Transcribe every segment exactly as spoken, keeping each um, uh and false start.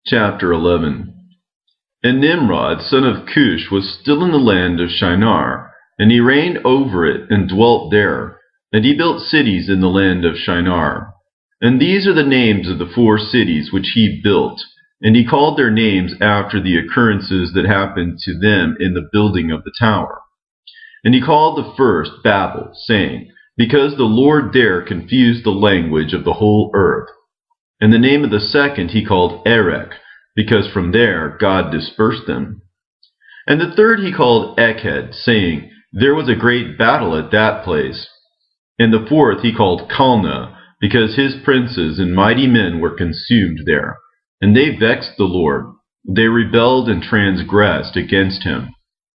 Chapter eleven. And Nimrod, son of Cush, was still in the land of Shinar, and he reigned over it and dwelt there. And he built cities in the land of Shinar. And these are the names of the four cities which he built, and he called their names after the occurrences that happened to them in the building of the tower. And he called the first Babel, saying, Because the Lord there confused the language of the whole earth. And the name of the second he called Erech, because from there God dispersed them. And the third he called Eched, saying, There was a great battle at that place. And the fourth he called Calneh, because his princes and mighty men were consumed there. And they vexed the Lord. They rebelled and transgressed against him.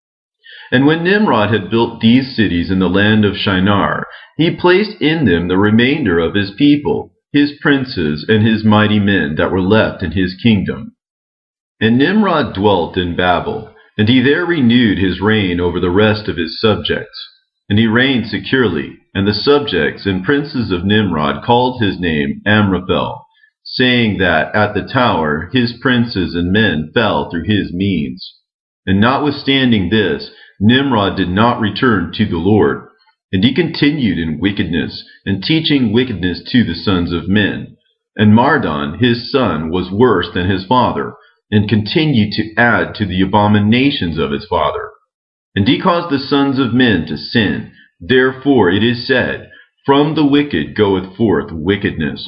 And when Nimrod had built these cities in the land of Shinar, he placed in them the remainder of his people, his princes and his mighty men that were left in his kingdom. And Nimrod dwelt in Babel, and he there renewed his reign over the rest of his subjects. And he reigned securely, and the subjects and princes of Nimrod called his name Amraphel, saying that at the tower his princes and men fell through his means. And notwithstanding this, Nimrod did not return to the Lord, and he continued in wickedness, and teaching wickedness to the sons of men. And Mardon his son was worse than his father, and continued to add to the abominations of his father. And he caused the sons of men to sin. Therefore it is said, From the wicked goeth forth wickedness.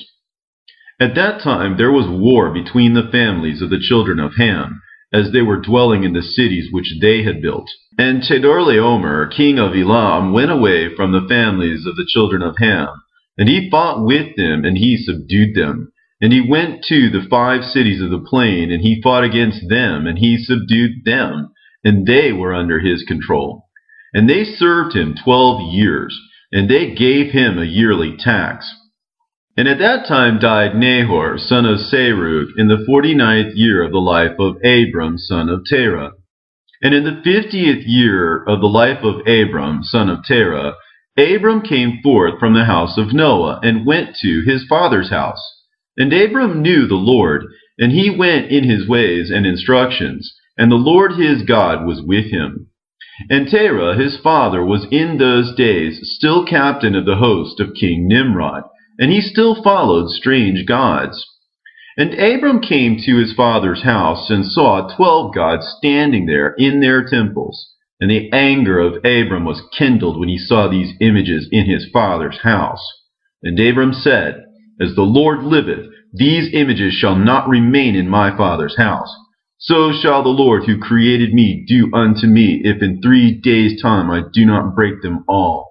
At that time there was war between the families of the children of Ham, as they were dwelling in the cities which they had built. And Chedorlaomer, king of Elam, went away from the families of the children of Ham, and he fought with them, and he subdued them. And he went to the five cities of the plain, and he fought against them, and he subdued them, and they were under his control. And they served him twelve years, and they gave him a yearly tax. And at that time died Nahor, son of Serug, in the forty-ninth year of the life of Abram, son of Terah. And in the fiftieth year of the life of Abram, son of Terah, Abram came forth from the house of Noah, and went to his father's house. And Abram knew the Lord, and he went in his ways and instructions, and the Lord his God was with him. And Terah his father was in those days still captain of the host of King Nimrod, and he still followed strange gods. And Abram came to his father's house, and saw twelve gods standing there in their temples. And the anger of Abram was kindled when he saw these images in his father's house. And Abram said, As the Lord liveth, these images shall not remain in my father's house. So shall the Lord who created me do unto me, if in three days' time I do not break them all.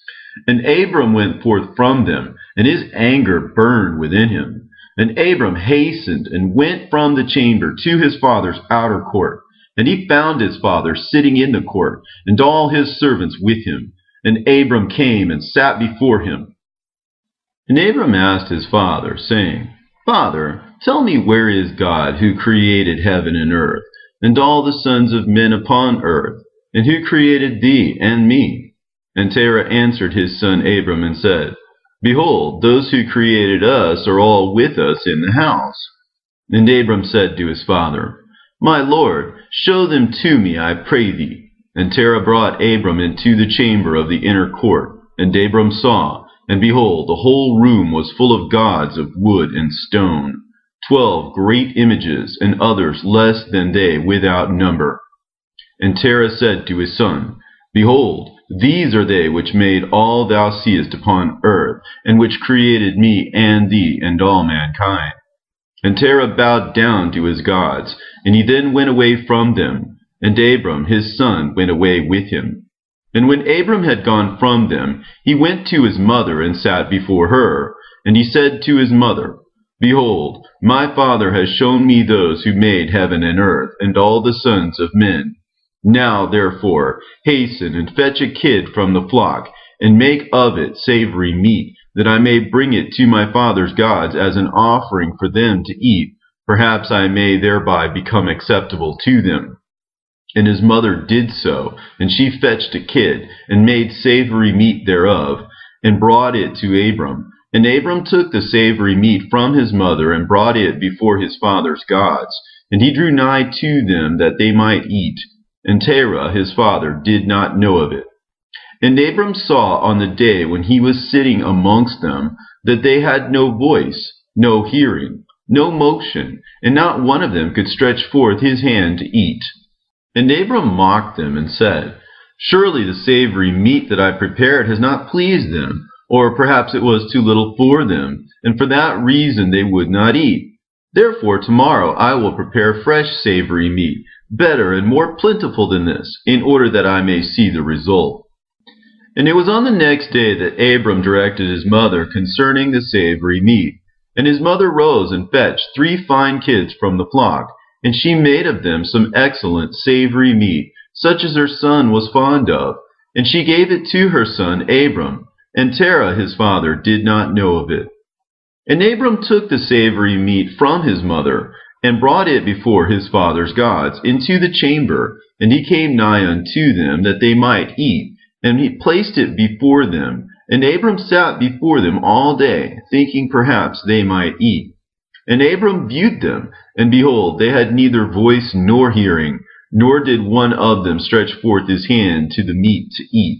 And Abram went forth from them, and his anger burned within him. And Abram hastened and went from the chamber to his father's outer court. And he found his father sitting in the court, and all his servants with him. And Abram came and sat before him. And Abram asked his father, saying, Father, tell me, where is God, who created heaven and earth, and all the sons of men upon earth, and who created thee and me? And Terah answered his son Abram and said, Behold, those who created us are all with us in the house. And Abram said to his father, My lord, show them to me, I pray thee. And Terah brought Abram into the chamber of the inner court. And Abram saw, and behold, the whole room was full of gods of wood and stone, twelve great images, and others less than they without number. And Terah said to his son, Behold, these are they which made all thou seest upon earth, and which created me and thee and all mankind. And Terah bowed down to his gods, and he then went away from them, and Abram his son went away with him. And when Abram had gone from them, he went to his mother and sat before her. And he said to his mother, Behold, my father has shown me those who made heaven and earth, and all the sons of men. Now, therefore, hasten and fetch a kid from the flock, and make of it savory meat, that I may bring it to my father's gods as an offering for them to eat. Perhaps I may thereby become acceptable to them. And his mother did so, and she fetched a kid, and made savory meat thereof, and brought it to Abram. And Abram took the savory meat from his mother, and brought it before his father's gods. And he drew nigh to them, that they might eat. And Terah his father did not know of it. And Abram saw on the day when he was sitting amongst them, that they had no voice, no hearing, no motion, and not one of them could stretch forth his hand to eat. And Abram mocked them, and said, Surely the savory meat that I prepared has not pleased them, or perhaps it was too little for them, and for that reason they would not eat. Therefore tomorrow I will prepare fresh savory meat, better and more plentiful than this, in order that I may see the result. And it was on the next day that Abram directed his mother concerning the savory meat. And his mother rose and fetched three fine kids from the flock, and she made of them some excellent savory meat, such as her son was fond of. And she gave it to her son Abram, and Terah his father did not know of it. And Abram took the savory meat from his mother, and brought it before his father's gods into the chamber, and he came nigh unto them, that they might eat, and he placed it before them. And Abram sat before them all day, thinking perhaps they might eat. And Abram viewed them, and behold, they had neither voice nor hearing, nor did one of them stretch forth his hand to the meat to eat.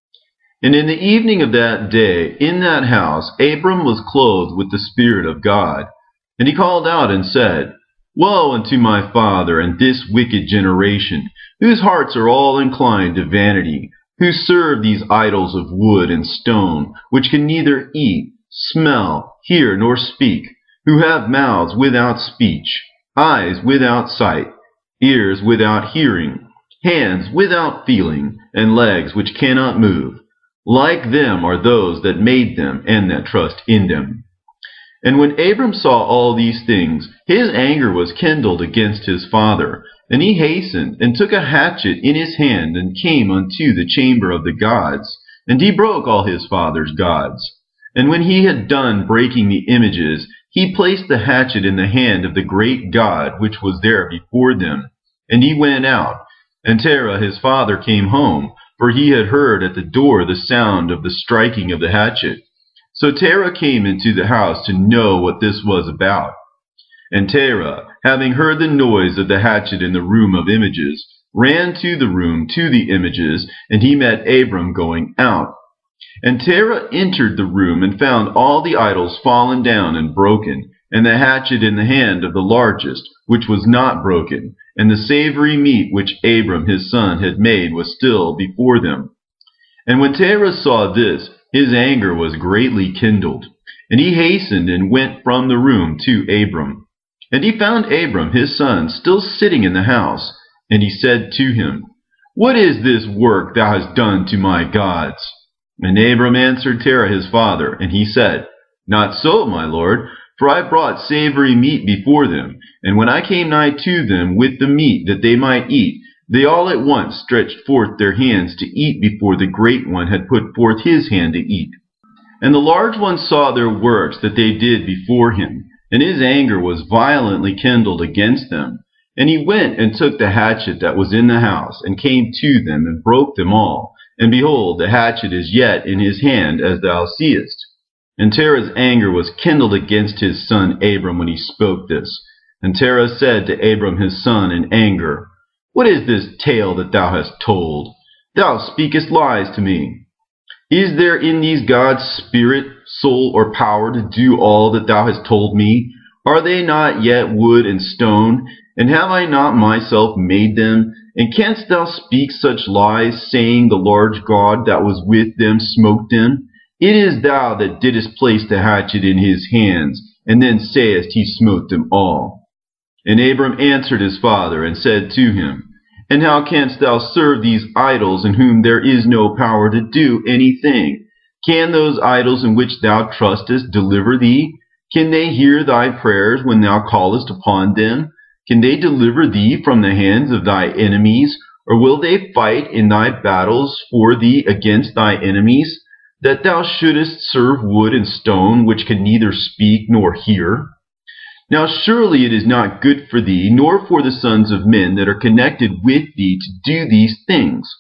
And in the evening of that day, in that house, Abram was clothed with the Spirit of God. And he called out and said, Woe unto my father and this wicked generation, whose hearts are all inclined to vanity, who serve these idols of wood and stone, which can neither eat, smell, hear, nor speak, who have mouths without speech, eyes without sight, ears without hearing, hands without feeling, and legs which cannot move. Like them are those that made them, and that trust in them. And when Abram saw all these things, his anger was kindled against his father. And he hastened, and took a hatchet in his hand, and came unto the chamber of the gods. And he broke all his father's gods. And when he had done breaking the images, he placed the hatchet in the hand of the great God which was there before them. And he went out. And Terah his father came home, for he had heard at the door the sound of the striking of the hatchet. So Terah came into the house to know what this was about. And Terah, having heard the noise of the hatchet in the room of images, ran to the room to the images, and he met Abram going out. And Terah entered the room, and found all the idols fallen down and broken, and the hatchet in the hand of the largest, which was not broken, and the savory meat which Abram his son had made was still before them. And when Terah saw this, his anger was greatly kindled, and he hastened and went from the room to Abram. And he found Abram his son still sitting in the house, and he said to him, What is this work thou hast done to my gods? And Abram answered Terah his father, and he said, Not so, my lord, for I brought savory meat before them, and when I came nigh to them with the meat that they might eat, they all at once stretched forth their hands to eat before the great one had put forth his hand to eat. And the large one saw their works that they did before him, and his anger was violently kindled against them. And he went and took the hatchet that was in the house, and came to them, and broke them all. And behold, the hatchet is yet in his hand, as thou seest. And Terah's anger was kindled against his son Abram when he spoke this. And Terah said to Abram his son in anger, What is this tale that thou hast told? Thou speakest lies to me. Is there in these gods spirit, soul, or power to do all that thou hast told me? Are they not yet wood and stone? And have I not myself made them? And canst thou speak such lies, saying the large God that was with them smote them? It is thou that didst place the hatchet in his hands, and then sayest he smote them all. And Abram answered his father, and said to him, And how canst thou serve these idols, in whom there is no power to do anything? Can those idols in which thou trustest deliver thee? Can they hear thy prayers when thou callest upon them? Can they deliver thee from the hands of thy enemies? Or will they fight in thy battles for thee against thy enemies, that thou shouldest serve wood and stone, which can neither speak nor hear? Now surely it is not good for thee, nor for the sons of men that are connected with thee, to do these things.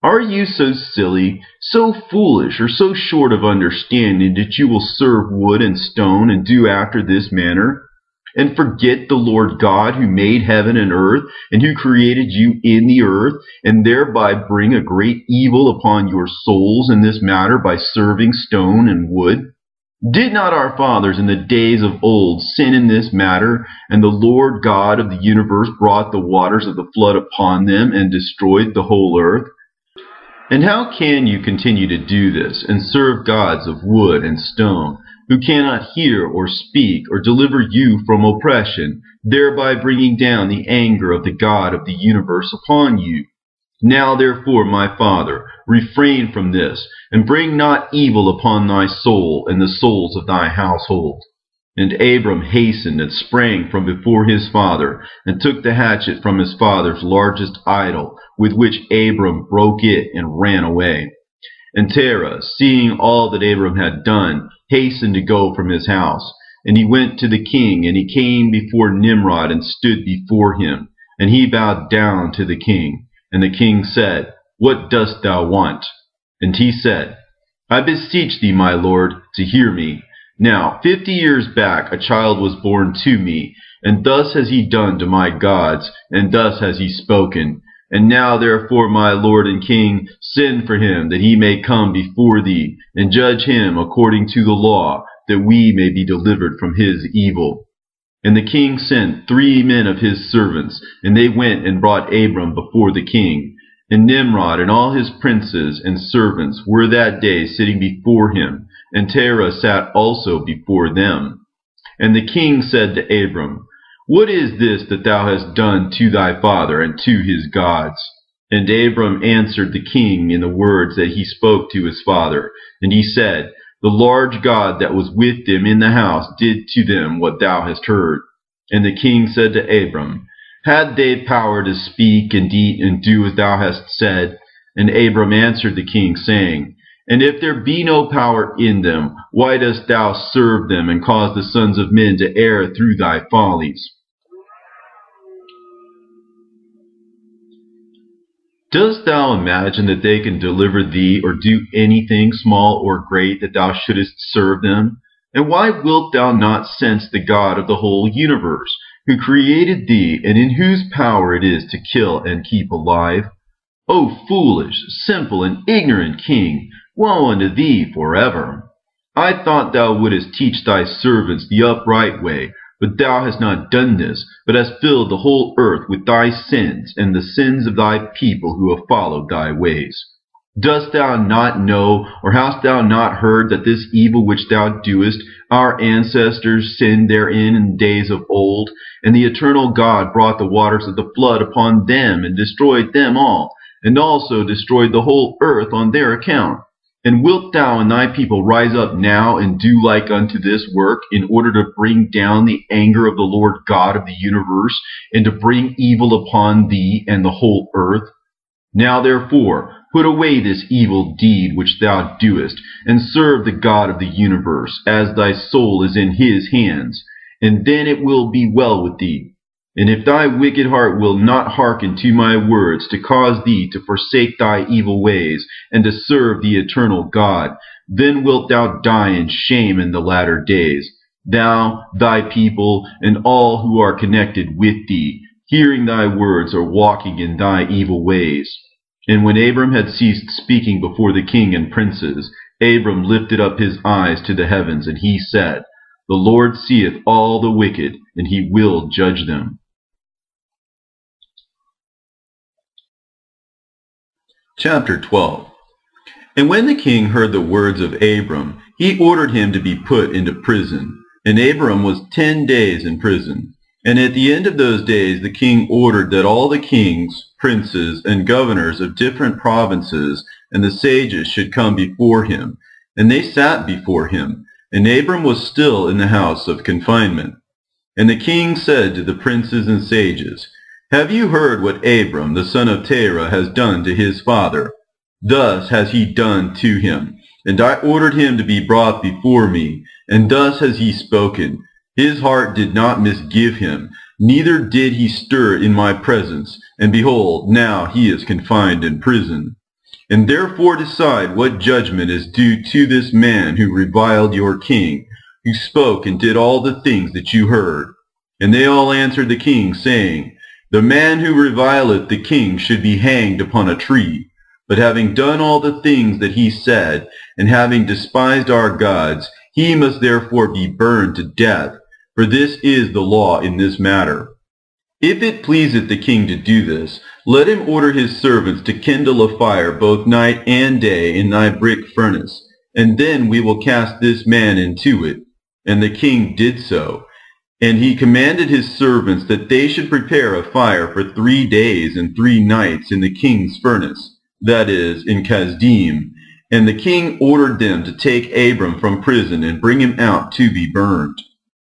Are you so silly, so foolish, or so short of understanding that you will serve wood and stone and do after this manner, and forget the Lord God who made heaven and earth, and who created you in the earth, and thereby bring a great evil upon your souls in this matter by serving stone and wood? Did not our fathers in the days of old sin in this matter, and the Lord God of the universe brought the waters of the flood upon them and destroyed the whole earth? And how can you continue to do this, and serve gods of wood and stone, who cannot hear or speak or deliver you from oppression, thereby bringing down the anger of the God of the universe upon you? Now therefore, my father, refrain from this, and bring not evil upon thy soul and the souls of thy household. And Abram hastened and sprang from before his father, and took the hatchet from his father's largest idol, with which Abram broke it and ran away. And Terah, seeing all that Abram had done, hastened to go from his house. And he went to the king, and he came before Nimrod and stood before him. And he bowed down to the king. And the king said, What dost thou want? And he said, I beseech thee, my lord, to hear me. Now fifty years back a child was born to me, and thus has he done to my gods, and thus has he spoken. And now therefore, my lord and king, send for him, that he may come before thee, and judge him according to the law, that we may be delivered from his evil. And the king sent three men of his servants, and they went and brought Abram before the king. And Nimrod and all his princes and servants were that day sitting before him, and Terah sat also before them. And the king said to Abram, What is this that thou hast done to thy father and to his gods? And Abram answered the king in the words that he spoke to his father. And he said, The large God that was with them in the house did to them what thou hast heard. And the king said to Abram, Had they power to speak and eat and do as thou hast said? And Abram answered the king, saying, And if there be no power in them, why dost thou serve them, and cause the sons of men to err through thy follies? Dost thou imagine that they can deliver thee, or do anything small or great, that thou shouldest serve them? And why wilt thou not sense the God of the whole universe, who created thee, and in whose power it is to kill and keep alive? O foolish, simple, and ignorant king, woe unto thee forever! I thought thou wouldest teach thy servants the upright way, but thou hast not done this, but hast filled the whole earth with thy sins, and the sins of thy people who have followed thy ways. Dost thou not know, or hast thou not heard, that this evil which thou doest, our ancestors sinned therein in days of old, and the eternal God brought the waters of the flood upon them, and destroyed them all, and also destroyed the whole earth on their account? And wilt thou and thy people rise up now and do like unto this work, in order to bring down the anger of the Lord God of the universe, and to bring evil upon thee and the whole earth? Now therefore, put away this evil deed which thou doest, and serve the God of the universe, as thy soul is in his hands, and then it will be well with thee. And if thy wicked heart will not hearken to my words, to cause thee to forsake thy evil ways, and to serve the eternal God, then wilt thou die in shame in the latter days, thou, thy people, and all who are connected with thee, hearing thy words or walking in thy evil ways. And when Abram had ceased speaking before the king and princes, Abram lifted up his eyes to the heavens, and he said, The Lord seeth all the wicked, and he will judge them. Chapter twelve. And when the king heard the words of Abram, he ordered him to be put into prison. And Abram was ten days in prison. And at the end of those days the king ordered that all the kings, princes, and governors of different provinces and the sages should come before him. And they sat before him. And Abram was still in the house of confinement. And the king said to the princes and sages, Have you heard what Abram the son of Terah has done to his father? Thus has he done to him. And I ordered him to be brought before me, and thus has he spoken. His heart did not misgive him, neither did he stir in my presence, and behold, now he is confined in prison. and therefore decide what judgment is due to this man who reviled your king, who spoke and did all the things that you heard. And they all answered the king, saying, The man who revileth the king should be hanged upon a tree. But having done all the things that he said, and having despised our gods, he must therefore be burned to death, for this is the law in this matter. If it pleaseth the king to do this, let him order his servants to kindle a fire both night and day in thy brick furnace, and then we will cast this man into it. And the king did so. And he commanded his servants that they should prepare a fire for three days and three nights in the king's furnace, that is, in Kasdim. And the king ordered them to take Abram from prison and bring him out to be burned.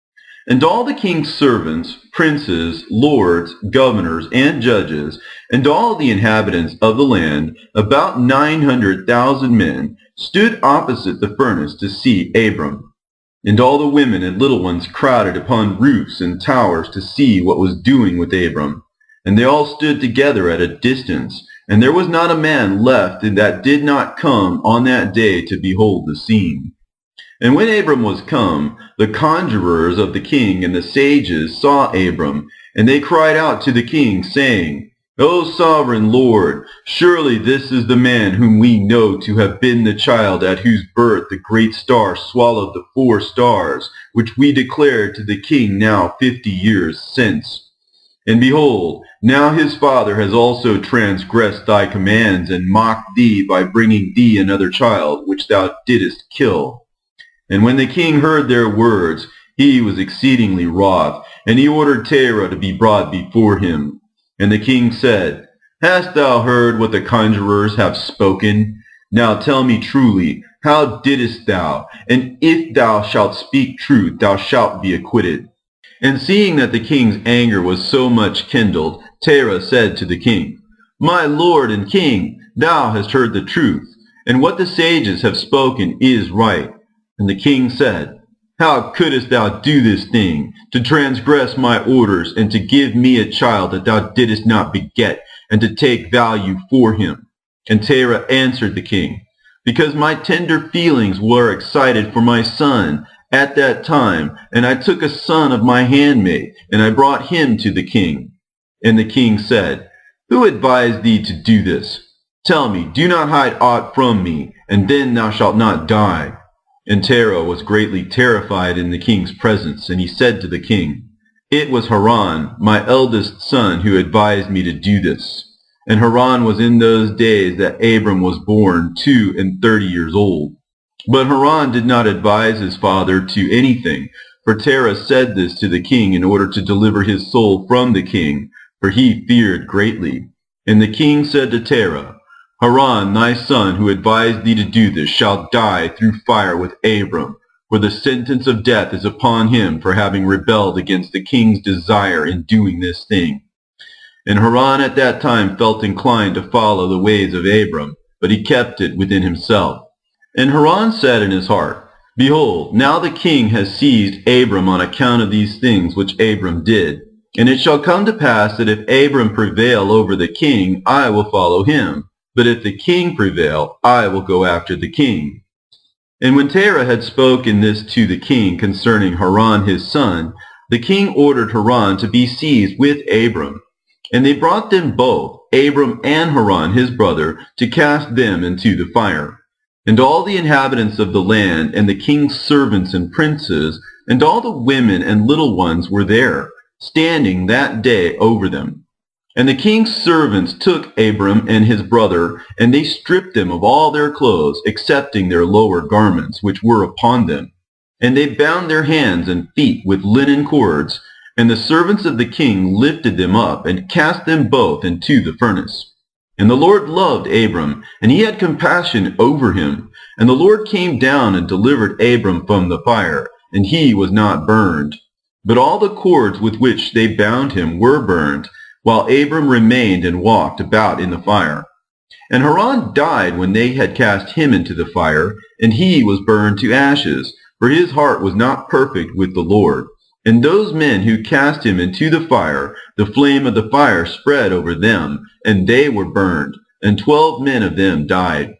And all the king's servants, princes, lords, governors, and judges, and all the inhabitants of the land, about nine hundred thousand men, stood opposite the furnace to see Abram. And all the women and little ones crowded upon roofs and towers to see what was doing with Abram. And they all stood together at a distance, and there was not a man left that did not come on that day to behold the scene. And when Abram was come, the conjurers of the king and the sages saw Abram, and they cried out to the king, saying, O sovereign Lord, surely this is the man whom we know to have been the child at whose birth the great star swallowed the four stars, which we declared to the king now fifty years since. And behold, now his father has also transgressed thy commands, and mocked thee by bringing thee another child, which thou didst kill. And when the king heard their words, he was exceedingly wroth, and he ordered Terah to be brought before him. And the king said, Hast thou heard what the conjurers have spoken? Now tell me truly, how didst thou? And if thou shalt speak truth, thou shalt be acquitted. And seeing that the king's anger was so much kindled, Terah said to the king, My lord and king, thou hast heard the truth, and what the sages have spoken is right. And the king said, How couldst thou do this thing, to transgress my orders, and to give me a child that thou didst not beget, and to take value for him? And Terah answered the king, Because my tender feelings were excited for my son at that time, and I took a son of my handmaid, and I brought him to the king. And the king said, Who advised thee to do this? Tell me, do not hide aught from me, and then thou shalt not die. And Terah was greatly terrified in the king's presence, and he said to the king, It was Haran, my eldest son, who advised me to do this. And Haran was in those days that Abram was born, two and thirty years old. But Haran did not advise his father to anything, for Terah said this to the king in order to deliver his soul from the king, for he feared greatly. And the king said to Terah, Haran, thy son, who advised thee to do this, shall die through fire with Abram, for the sentence of death is upon him for having rebelled against the king's desire in doing this thing. And Haran at that time felt inclined to follow the ways of Abram, but he kept it within himself. And Haran said in his heart, Behold, now the king has seized Abram on account of these things which Abram did. And it shall come to pass that if Abram prevail over the king, I will follow him. But if the king prevail, I will go after the king. And when Terah had spoken this to the king concerning Haran his son, the king ordered Haran to be seized with Abram. And they brought them both, Abram and Haran his brother, to cast them into the fire. And all the inhabitants of the land, and the king's servants and princes, and all the women and little ones were there, standing that day over them. And the king's servants took Abram and his brother, and they stripped them of all their clothes, excepting their lower garments, which were upon them. And they bound their hands and feet with linen cords, and the servants of the king lifted them up, and cast them both into the furnace. And the Lord loved Abram, and he had compassion over him. And the Lord came down and delivered Abram from the fire, and he was not burned. But all the cords with which they bound him were burned, while Abram remained and walked about in the fire. And Haran died when they had cast him into the fire, and he was burned to ashes, for his heart was not perfect with the Lord. And those men who cast him into the fire, the flame of the fire spread over them, and they were burned. and twelve men of them died.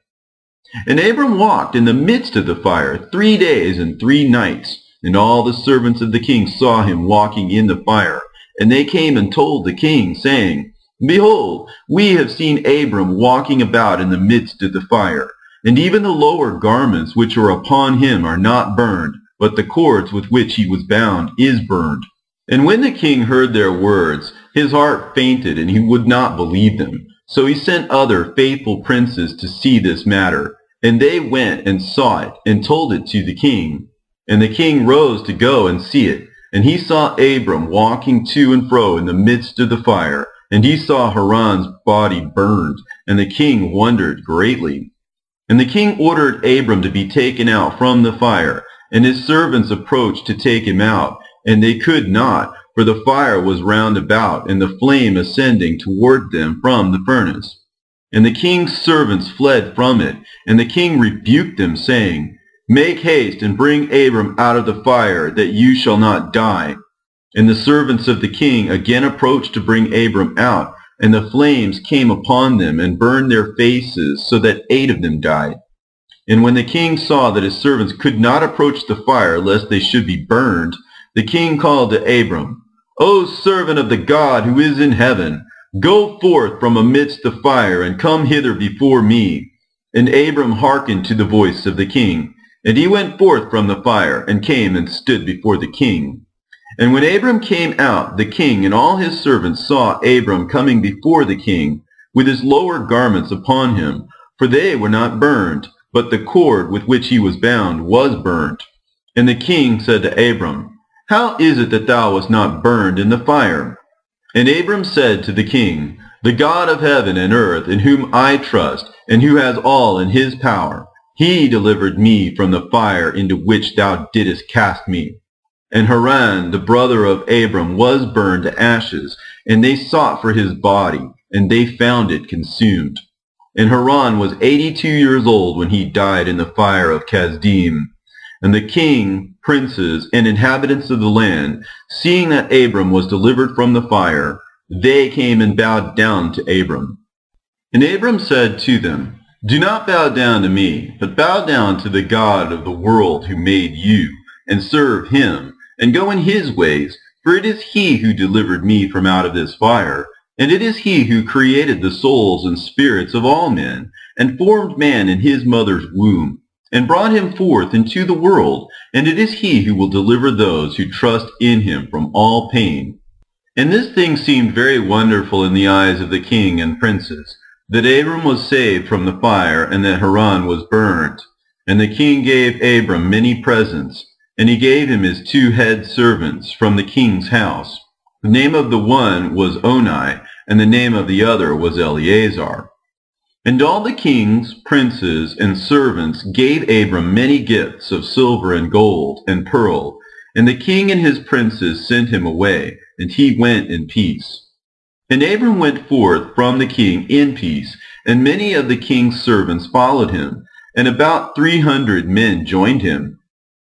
And Abram walked in the midst of the fire three days and three nights, and all the servants of the king saw him walking in the fire. And they came and told the king, saying, Behold, we have seen Abram walking about in the midst of the fire, and even the lower garments which are upon him are not burned, but the cords with which he was bound is burned. And when the king heard their words, his heart fainted, and he would not believe them. So he sent other faithful princes to see this matter. And they went and saw it, and told it to the king. And the king rose to go and see it. And he saw Abram walking to and fro in the midst of the fire. And he saw Haran's body burned. And the king wondered greatly. And the king ordered Abram to be taken out from the fire. And his servants approached to take him out. And they could not, for the fire was round about, and the flame ascending toward them from the furnace. And the king's servants fled from it. And the king rebuked them, saying, Make haste and bring Abram out of the fire, that you shall not die. And the servants of the king again approached to bring Abram out, and the flames came upon them and burned their faces, so that eight of them died. And when the king saw that his servants could not approach the fire, lest they should be burned, the king called to Abram, O servant of the God who is in heaven, go forth from amidst the fire, and come hither before me. And Abram hearkened to the voice of the king. And he went forth from the fire, and came and stood before the king. And when Abram came out, the king and all his servants saw Abram coming before the king, with his lower garments upon him, for they were not burned, but the cord with which he was bound was burned. And the king said to Abram, How is it that thou wast not burned in the fire? And Abram said to the king, The God of heaven and earth, in whom I trust, and who has all in his power, he delivered me from the fire into which thou didst cast me. And Haran, the brother of Abram, was burned to ashes, and they sought for his body, and they found it consumed. And Haran was eighty-two years old when he died in the fire of Kasdim. And the king, princes, and inhabitants of the land, seeing that Abram was delivered from the fire, they came and bowed down to Abram. And Abram said to them, Do not bow down to me, but bow down to the God of the world who made you, and serve him, and go in his ways, for it is he who delivered me from out of this fire, and it is he who created the souls and spirits of all men, and formed man in his mother's womb, and brought him forth into the world, and it is he who will deliver those who trust in him from all pain. And this thing seemed very wonderful in the eyes of the king and princes, that Abram was saved from the fire, and that Haran was burned. And the king gave Abram many presents, and he gave him his two head servants from the king's house. The name of the one was Oni, and the name of the other was Eleazar. And all the kings, princes, and servants gave Abram many gifts of silver and gold and pearl. And the king and his princes sent him away, and he went in peace. And Abram went forth from the king in peace, and many of the king's servants followed him, and about three hundred men joined him.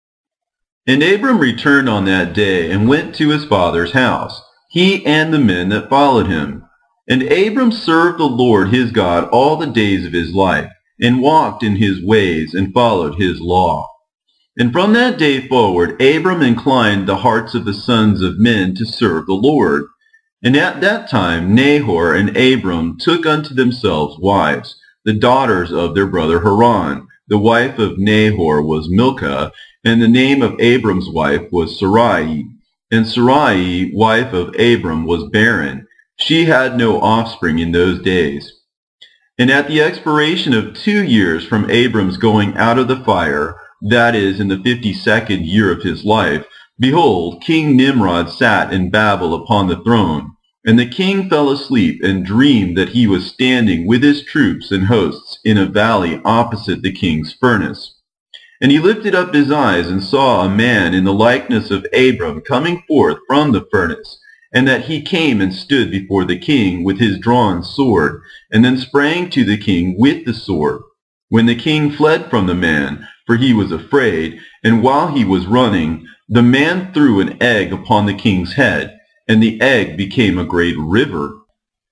And Abram returned on that day, and went to his father's house, he and the men that followed him. And Abram served the Lord his God all the days of his life, and walked in his ways, and followed his law. And from that day forward Abram inclined the hearts of the sons of men to serve the Lord. And at that time Nahor and Abram took unto themselves wives, the daughters of their brother Haran. The wife of Nahor was Milcah, and the name of Abram's wife was Sarai. And Sarai, wife of Abram, was barren. She had no offspring in those days. And at the expiration of two years from Abram's going out of the fire, that is, in the fifty-second year of his life, behold, King Nimrod sat in Babel upon the throne. And the king fell asleep, and dreamed that he was standing with his troops and hosts in a valley opposite the king's furnace. And he lifted up his eyes, and saw a man in the likeness of Abram coming forth from the furnace, and that he came and stood before the king with his drawn sword, and then sprang to the king with the sword. When the king fled from the man, for he was afraid, and while he was running, the man threw an egg upon the king's head, and the egg became a great river.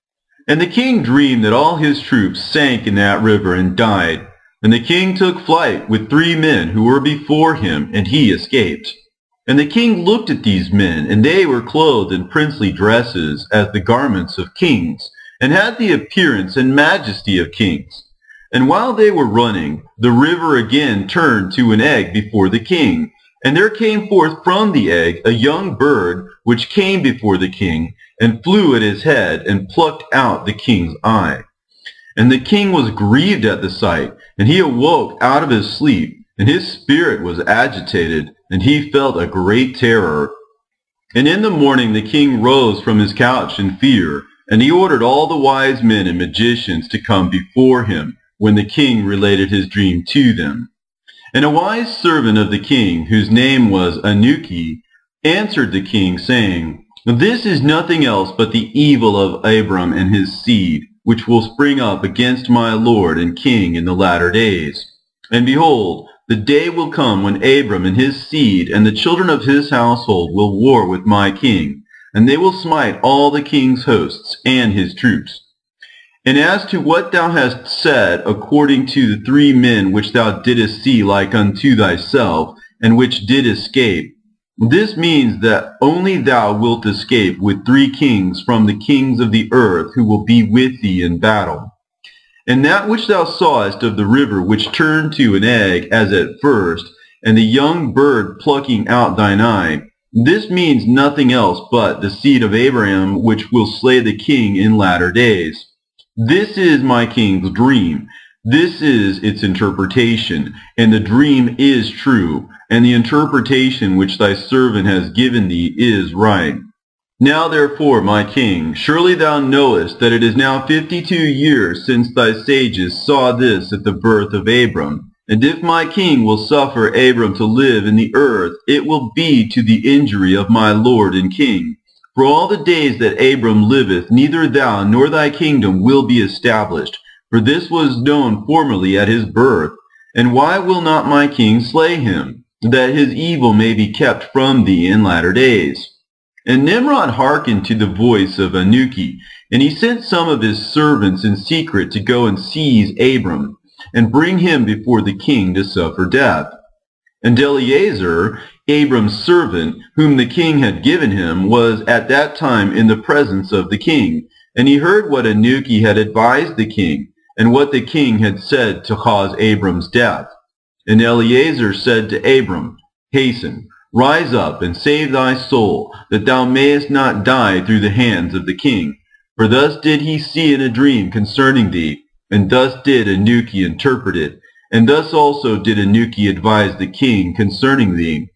And the king dreamed that all his troops sank in that river and died. And the king took flight with three men who were before him, and he escaped. And the king looked at these men, and they were clothed in princely dresses as the garments of kings, and had the appearance and majesty of kings. And while they were running, the river again turned to an egg before the king. And there came forth from the egg a young bird, which came before the king, and flew at his head, and plucked out the king's eye. And the king was grieved at the sight, and he awoke out of his sleep, and his spirit was agitated, and he felt a great terror. And in the morning the king rose from his couch in fear, and he ordered all the wise men and magicians to come before him, when the king related his dream to them. And a wise servant of the king, whose name was Anuki, answered the king, saying, This is nothing else but the evil of Abram and his seed, which will spring up against my lord and king in the latter days. And behold, the day will come when Abram and his seed and the children of his household will war with my king, and they will smite all the king's hosts and his troops. And as to what thou hast said, according to the three men which thou didst see like unto thyself, and which did escape, this means that only thou wilt escape with three kings from the kings of the earth who will be with thee in battle. And that which thou sawest of the river which turned to an egg as at first, and the young bird plucking out thine eye, this means nothing else but the seed of Abraham which will slay the king in latter days. This is my king's dream. This is its interpretation, and the dream is true, and the interpretation which thy servant has given thee is right. Now therefore, my king, surely thou knowest that it is now fifty-two years since thy sages saw this at the birth of Abram. And if my king will suffer Abram to live in the earth, it will be to the injury of my lord and king. For all the days that Abram liveth, neither thou nor thy kingdom will be established. For this was known formerly at his birth. And why will not my king slay him, that his evil may be kept from thee in latter days? And Nimrod hearkened to the voice of Anuki, and he sent some of his servants in secret to go and seize Abram, and bring him before the king to suffer death. And Eliezer, Abram's servant, whom the king had given him, was at that time in the presence of the king. And he heard what Anuki had advised the king, and what the king had said to cause Abram's death. And Eliezer said to Abram, Hasten, rise up, and save thy soul, that thou mayest not die through the hands of the king. For thus did he see in a dream concerning thee, and thus did Anuki interpret it, and thus also did Anuki advise the king concerning thee.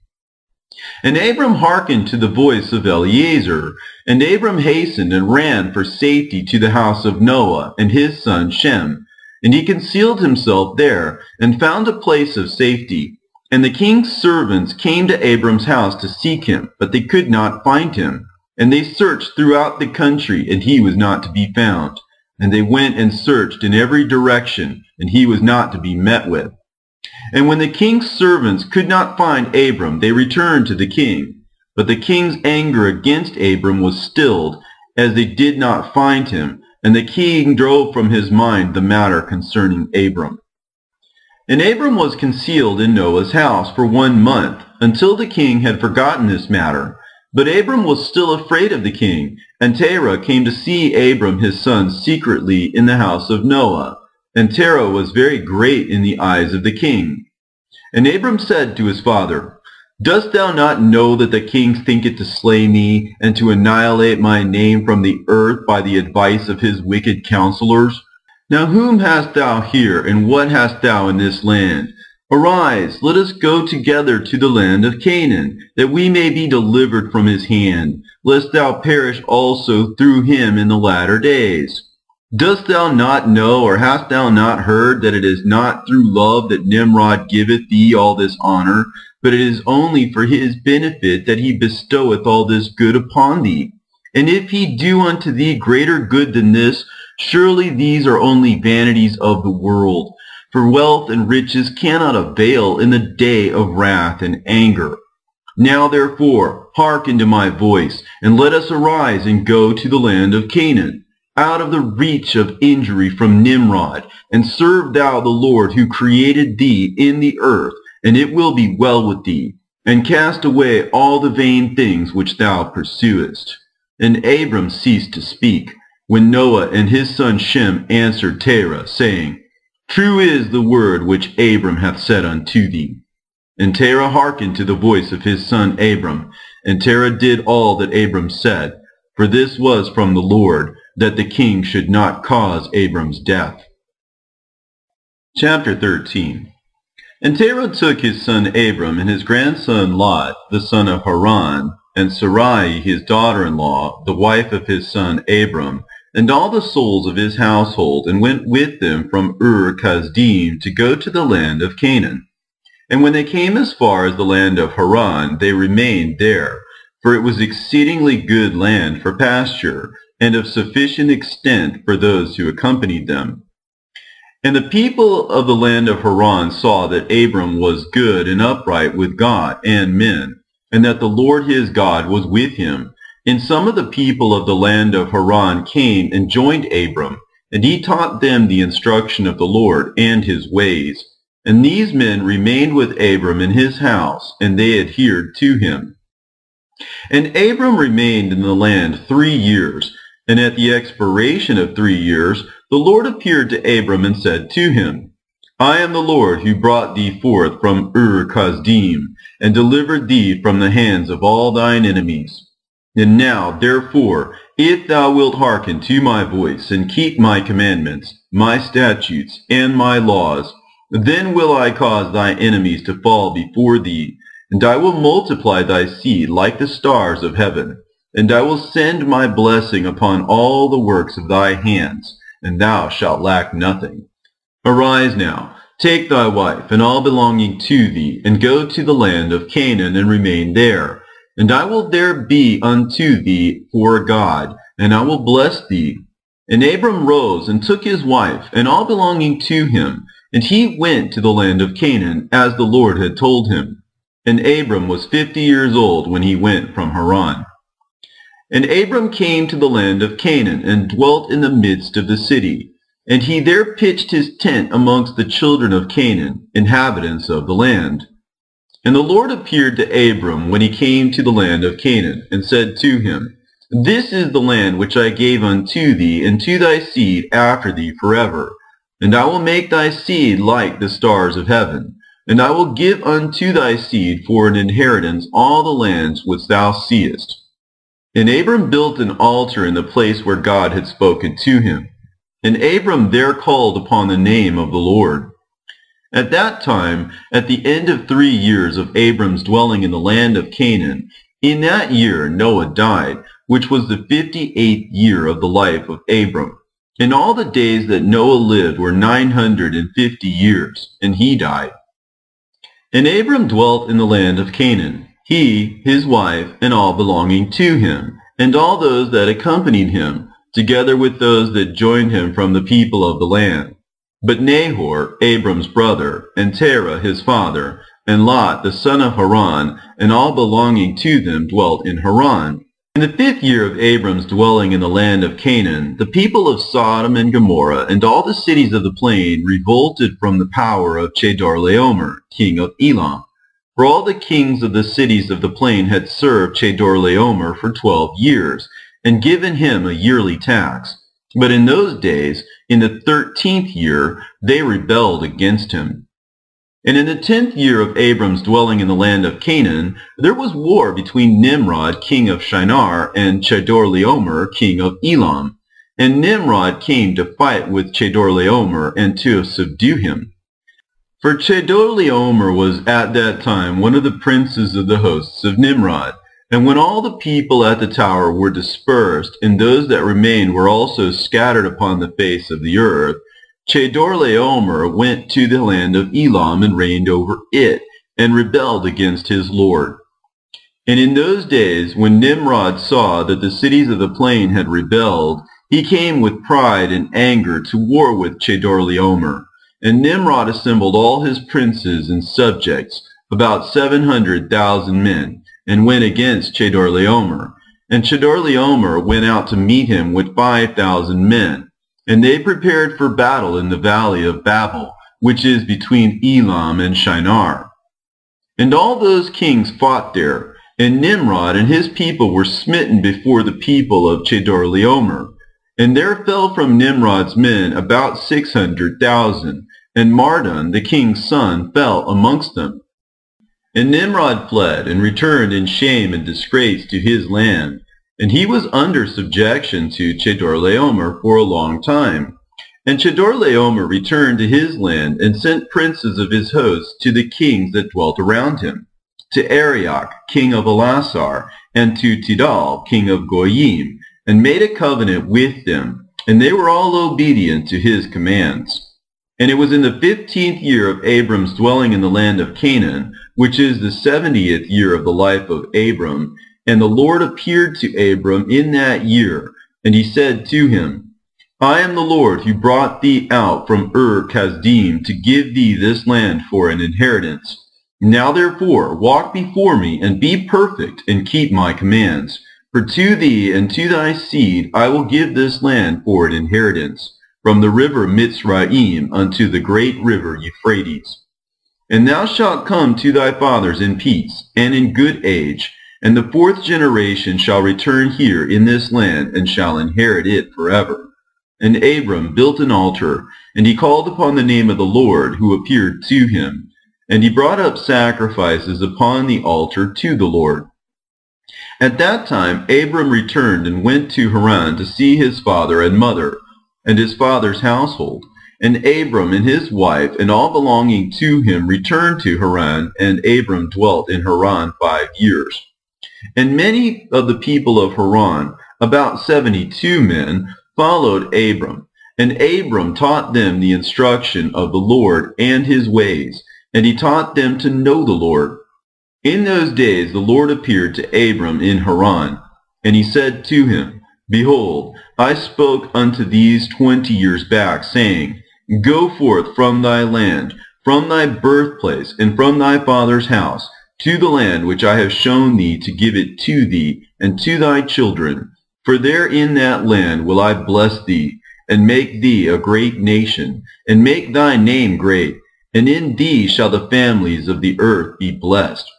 And Abram hearkened to the voice of Eliezer, and Abram hastened and ran for safety to the house of Noah and his son Shem. And he concealed himself there, and found a place of safety. And the king's servants came to Abram's house to seek him, but they could not find him. And they searched throughout the country, and he was not to be found. And they went and searched in every direction, and he was not to be met with. And when the king's servants could not find Abram, they returned to the king. But the king's anger against Abram was stilled, as they did not find him, and the king drove from his mind the matter concerning Abram. And Abram was concealed in Noah's house for one month, until the king had forgotten this matter. But Abram was still afraid of the king, and Terah came to see Abram his son secretly in the house of Noah. And Terah was very great in the eyes of the king. And Abram said to his father, Dost thou not know that the king thinketh to slay me, and to annihilate my name from the earth by the advice of his wicked counselors? Now whom hast thou here, and what hast thou in this land? Arise, let us go together to the land of Canaan, that we may be delivered from his hand, lest thou perish also through him in the latter days. Dost thou not know, or hast thou not heard, that it is not through love that Nimrod giveth thee all this honor, but it is only for his benefit that he bestoweth all this good upon thee? And if he do unto thee greater good than this, surely these are only vanities of the world. For wealth and riches cannot avail in the day of wrath and anger. Now therefore, hearken to my voice, and let us arise and go to the land of Canaan. out of the reach of injury from Nimrod, and serve thou the Lord who created thee in the earth, and it will be well with thee, and cast away all the vain things which thou pursuest. And Abram ceased to speak, when Noah and his son Shem answered Terah, saying, True is the word which Abram hath said unto thee. And Terah hearkened to the voice of his son Abram, and Terah did all that Abram said, for this was from the Lord, that the king should not cause Abram's death. Chapter thirteen. And Terah took his son Abram and his grandson Lot, the son of Haran, and Sarai his daughter-in-law, the wife of his son Abram, and all the souls of his household, and went with them from Ur-Kasdim to go to the land of Canaan. And when they came as far as the land of Haran, they remained there, for it was exceedingly good land for pasture, and of sufficient extent for those who accompanied them. And the people of the land of Haran saw that Abram was good and upright with God and men, and that the Lord his God was with him. And some of the people of the land of Haran came and joined Abram, and he taught them the instruction of the Lord and his ways. And these men remained with Abram in his house, and they adhered to him. And Abram remained in the land three years, and at the expiration of three years, the Lord appeared to Abram and said to him, I am the Lord who brought thee forth from Ur-Kasdim, and delivered thee from the hands of all thine enemies. And now, therefore, if thou wilt hearken to my voice, and keep my commandments, my statutes, and my laws, then will I cause thy enemies to fall before thee, and I will multiply thy seed like the stars of heaven, and I will send my blessing upon all the works of thy hands, and thou shalt lack nothing. Arise now, take thy wife, and all belonging to thee, and go to the land of Canaan, and remain there. And I will there be unto thee for a God, and I will bless thee. And Abram rose, and took his wife, and all belonging to him, and he went to the land of Canaan, as the Lord had told him. And Abram was fifty years old when he went from Haran. And Abram came to the land of Canaan, and dwelt in the midst of the city. And he there pitched his tent amongst the children of Canaan, inhabitants of the land. And the Lord appeared to Abram when he came to the land of Canaan, and said to him, This is the land which I gave unto thee, and to thy seed after thee forever. And I will make thy seed like the stars of heaven, and I will give unto thy seed for an inheritance all the lands which thou seest. And Abram built an altar in the place where God had spoken to him. And Abram there called upon the name of the Lord. At that time, at the end of three years of Abram's dwelling in the land of Canaan, in that year Noah died, which was the fifty-eighth year of the life of Abram. And all the days that Noah lived were nine hundred and fifty years, and he died. And Abram dwelt in the land of Canaan, he, his wife, and all belonging to him, and all those that accompanied him, together with those that joined him from the people of the land. But Nahor, Abram's brother, and Terah his father, and Lot the son of Haran, and all belonging to them dwelt in Haran. In the fifth year of Abram's dwelling in the land of Canaan, the people of Sodom and Gomorrah and all the cities of the plain revolted from the power of Chedorlaomer, king of Elam. For all the kings of the cities of the plain had served Chedorlaomer for twelve years, and given him a yearly tax. But in those days, in the thirteenth year, they rebelled against him. And in the tenth year of Abram's dwelling in the land of Canaan, there was war between Nimrod, king of Shinar, and Chedorlaomer, king of Elam. And Nimrod came to fight with Chedorlaomer and to subdue him. For Chedorlaomer was at that time one of the princes of the hosts of Nimrod. And when all the people at the tower were dispersed, and those that remained were also scattered upon the face of the earth, Chedorlaomer went to the land of Elam and reigned over it, and rebelled against his lord. And in those days, when Nimrod saw that the cities of the plain had rebelled, he came with pride and anger to war with Chedorlaomer. And Nimrod assembled all his princes and subjects, about seven hundred thousand men, and went against Chedorlaomer. And Chedorlaomer went out to meet him with five thousand men, and they prepared for battle in the valley of Babel, which is between Elam and Shinar. And all those kings fought there, and Nimrod and his people were smitten before the people of Chedorlaomer. And there fell from Nimrod's men about six hundred thousand, and Mardon the king's son fell amongst them. And Nimrod fled and returned in shame and disgrace to his land, and he was under subjection to Chedorlaomer for a long time. And Chedorlaomer returned to his land and sent princes of his hosts to the kings that dwelt around him, to Arioch, king of Elasar, and to Tidal, king of Goyim, and made a covenant with them, and they were all obedient to his commands. And it was in the fifteenth year of Abram's dwelling in the land of Canaan, which is the seventieth year of the life of Abram, and the Lord appeared to Abram in that year, and he said to him, I am the Lord who brought thee out from Ur-Kasdim to give thee this land for an inheritance. Now therefore walk before me, and be perfect, and keep my commands. For to thee and to thy seed I will give this land for an inheritance, from the river Mitzrayim unto the great river Euphrates. And thou shalt come to thy fathers in peace, and in good age, and the fourth generation shall return here in this land, and shall inherit it forever. And Abram built an altar, and he called upon the name of the Lord, who appeared to him. And he brought up sacrifices upon the altar to the Lord. At that time Abram returned and went to Haran to see his father and mother, and his father's household. And Abram and his wife and all belonging to him returned to Haran, and Abram dwelt in Haran five years. And many of the people of Haran, about seventy-two men, followed Abram. And Abram taught them the instruction of the Lord and his ways, and he taught them to know the Lord. In those days the Lord appeared to Abram in Haran, and he said to him, Behold, I spoke unto these twenty years back, saying, Go forth from thy land, from thy birthplace, and from thy father's house, to the land which I have shown thee, to give it to thee and to thy children. For there in that land will I bless thee, and make thee a great nation, and make thy name great, and in thee shall the families of the earth be blessed.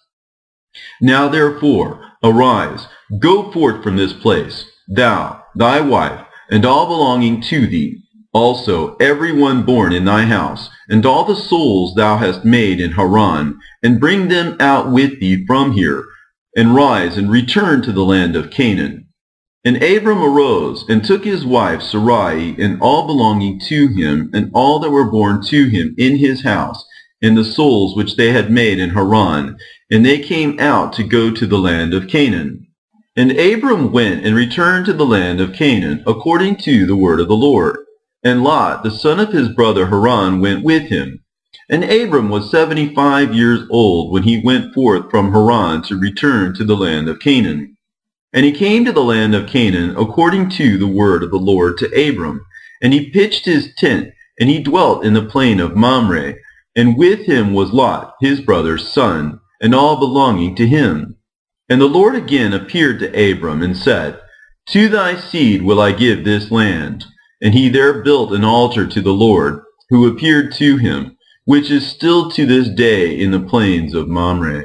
Now therefore, arise, go forth from this place, thou, thy wife, and all belonging to thee, also every one born in thy house, and all the souls thou hast made in Haran, and bring them out with thee from here, and rise and return to the land of Canaan. And Abram arose, and took his wife Sarai, and all belonging to him, and all that were born to him in his house, and the souls which they had made in Haran, and they came out to go to the land of Canaan. And Abram went and returned to the land of Canaan, according to the word of the Lord. And Lot, the son of his brother Haran, went with him. And Abram was seventy-five years old when he went forth from Haran to return to the land of Canaan. And he came to the land of Canaan according to the word of the Lord to Abram. And he pitched his tent, and he dwelt in the plain of Mamre. And with him was Lot, his brother's son, and all belonging to him. And the Lord again appeared to Abram, and said, To thy seed will I give this land. And he there built an altar to the Lord, who appeared to him, which is still to this day in the plains of Mamre.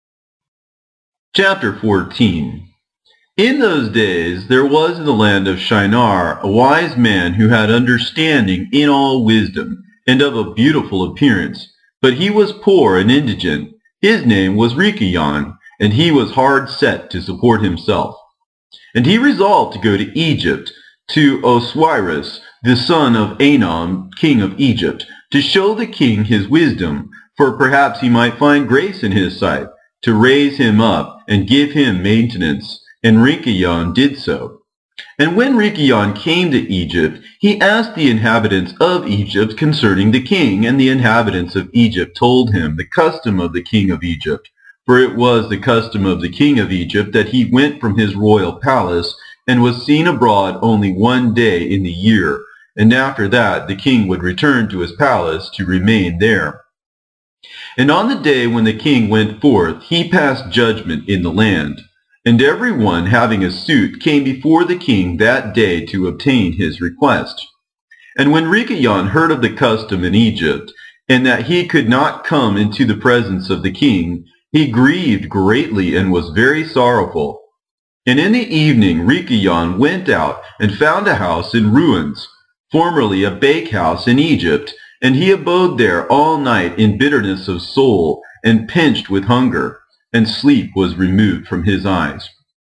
Chapter fourteen. In those days there was in the land of Shinar a wise man who had understanding in all wisdom, and of a beautiful appearance. But he was poor and indigent. His name was Rikayon, and he was hard set to support himself. And he resolved to go to Egypt, to Osiris, the son of Anom, king of Egypt, to show the king his wisdom, for perhaps he might find grace in his sight, to raise him up and give him maintenance. And Rikayon did so. And when Rikayon came to Egypt, he asked the inhabitants of Egypt concerning the king, and the inhabitants of Egypt told him the custom of the king of Egypt. For it was the custom of the king of Egypt that he went from his royal palace, and was seen abroad only one day in the year, and after that the king would return to his palace to remain there. And on the day when the king went forth, he passed judgment in the land. And every one having a suit came before the king that day to obtain his request. And when Rikayon heard of the custom in Egypt, and that he could not come into the presence of the king, he grieved greatly and was very sorrowful. And in the evening Rikayon went out and found a house in ruins, formerly a bakehouse in Egypt, and he abode there all night in bitterness of soul, and pinched with hunger, and sleep was removed from his eyes.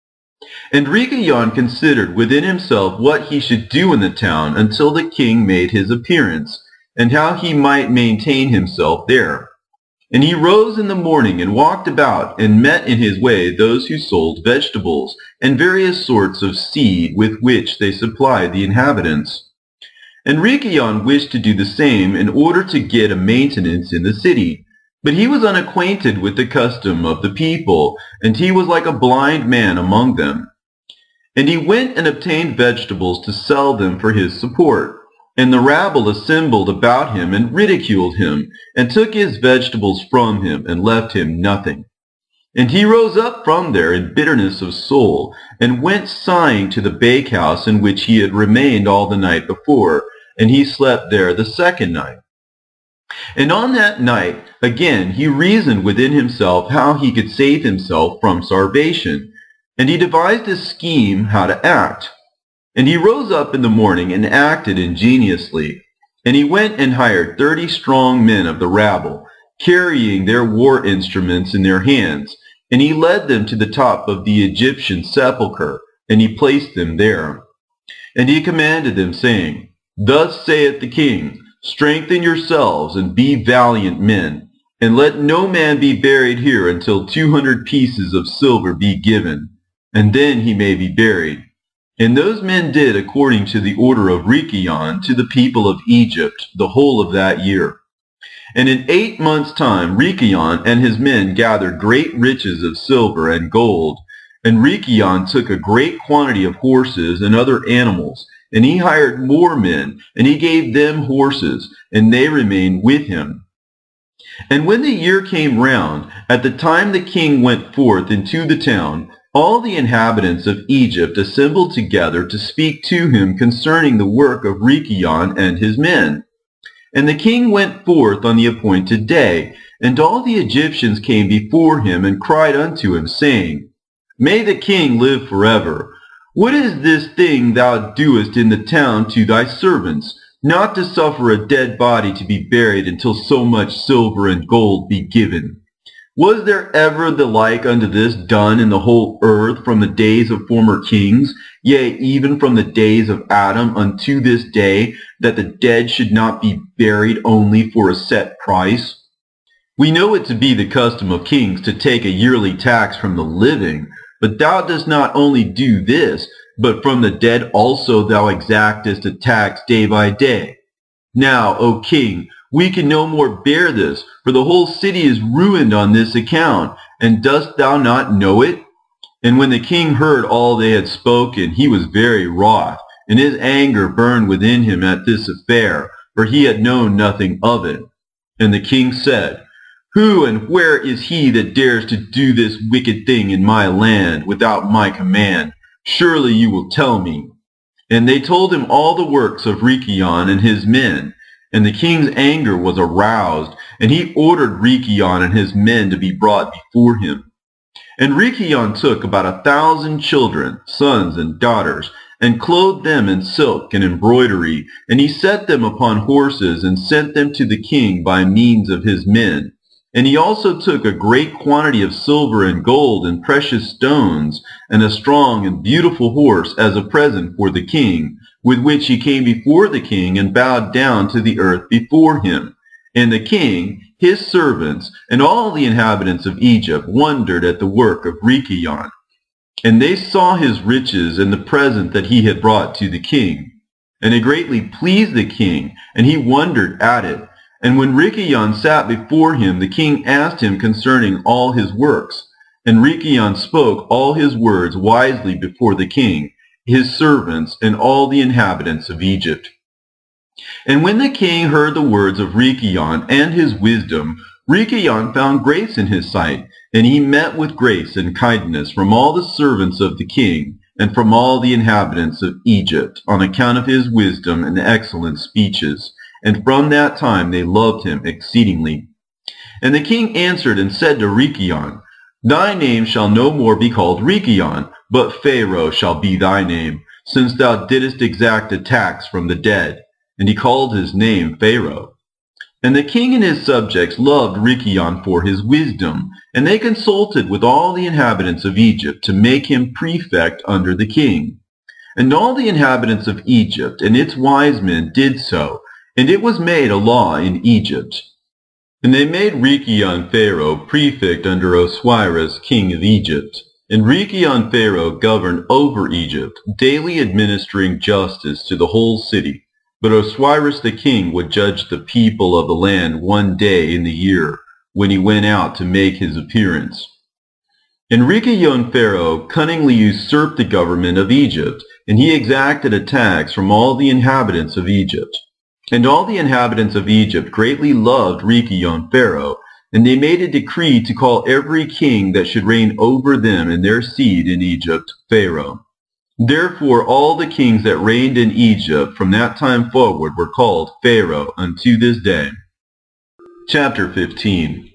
And Rikayon considered within himself what he should do in the town until the king made his appearance, and how he might maintain himself there. And he rose in the morning and walked about, and met in his way those who sold vegetables, and various sorts of seed with which they supplied the inhabitants. And Rikayon wished to do the same in order to get a maintenance in the city. But he was unacquainted with the custom of the people, and he was like a blind man among them. And he went and obtained vegetables to sell them for his support. And the rabble assembled about him and ridiculed him, and took his vegetables from him, and left him nothing. And he rose up from there in bitterness of soul, and went sighing to the bakehouse in which he had remained all the night before, and he slept there the second night. And on that night again he reasoned within himself how he could save himself from starvation, and he devised a scheme how to act. And he rose up in the morning and acted ingeniously. And he went and hired thirty strong men of the rabble, carrying their war instruments in their hands. And he led them to the top of the Egyptian sepulchre, and he placed them there. And he commanded them, saying, Thus saith the king, Strengthen yourselves, and be valiant men, and let no man be buried here until two hundred pieces of silver be given, and then he may be buried. And those men did according to the order of Rikayon to the people of Egypt the whole of that year. And in eight months' time Rikayon and his men gathered great riches of silver and gold. And Rikayon took a great quantity of horses and other animals, and he hired more men, and he gave them horses, and they remained with him. And when the year came round, at the time the king went forth into the town, all the inhabitants of Egypt assembled together to speak to him concerning the work of Rikayon and his men. And the king went forth on the appointed day, and all the Egyptians came before him and cried unto him, saying, May the king live forever. What is this thing thou doest in the town to thy servants, not to suffer a dead body to be buried until so much silver and gold be given? Was there ever the like unto this done in the whole earth from the days of former kings, yea, even from the days of Adam unto this day, that the dead should not be buried only for a set price? We know it to be the custom of kings to take a yearly tax from the living, but thou dost not only do this, but from the dead also thou exactest a tax day by day. Now, O king, we can no more bear this, for the whole city is ruined on this account, and dost thou not know it? And when the king heard all they had spoken, he was very wroth, and his anger burned within him at this affair, for he had known nothing of it. And the king said, Who and where is he that dares to do this wicked thing in my land without my command? Surely you will tell me. And they told him all the works of Rikayon and his men. And the king's anger was aroused, and he ordered Rikayon and his men to be brought before him. And Rikayon took about a thousand children, sons and daughters, and clothed them in silk and embroidery, and he set them upon horses, and sent them to the king by means of his men. And he also took a great quantity of silver and gold and precious stones, and a strong and beautiful horse as a present for the king, with which he came before the king and bowed down to the earth before him. And the king, his servants, and all the inhabitants of Egypt wondered at the work of Rikayon. And they saw his riches and the present that he had brought to the king. And it greatly pleased the king, and he wondered at it. And when Rikayon sat before him, the king asked him concerning all his works. And Rikayon spoke all his words wisely before the king, his servants, and all the inhabitants of Egypt. And when the king heard the words of Rikayon and his wisdom, Rikayon found grace in his sight, and he met with grace and kindness from all the servants of the king, and from all the inhabitants of Egypt, on account of his wisdom and excellent speeches. And from that time they loved him exceedingly. And the king answered and said to Rikayon, Thy name shall no more be called Rikayon, but Pharaoh shall be thy name, since thou didst exact a tax from the dead. And he called his name Pharaoh. And the king and his subjects loved Rikayon for his wisdom, and they consulted with all the inhabitants of Egypt to make him prefect under the king. And all the inhabitants of Egypt and its wise men did so, and it was made a law in Egypt. And they made Rikayon Pharaoh prefect under Osiris, king of Egypt. And Rikayon Pharaoh governed over Egypt, daily administering justice to the whole city. But Osiris the king would judge the people of the land one day in the year, when he went out to make his appearance. And Rikayon Pharaoh cunningly usurped the government of Egypt, and he exacted a tax from all the inhabitants of Egypt. And all the inhabitants of Egypt greatly loved Rikayon Pharaoh, and they made a decree to call every king that should reign over them and their seed in Egypt Pharaoh. Therefore all the kings that reigned in Egypt from that time forward were called Pharaoh unto this day. Chapter fifteen.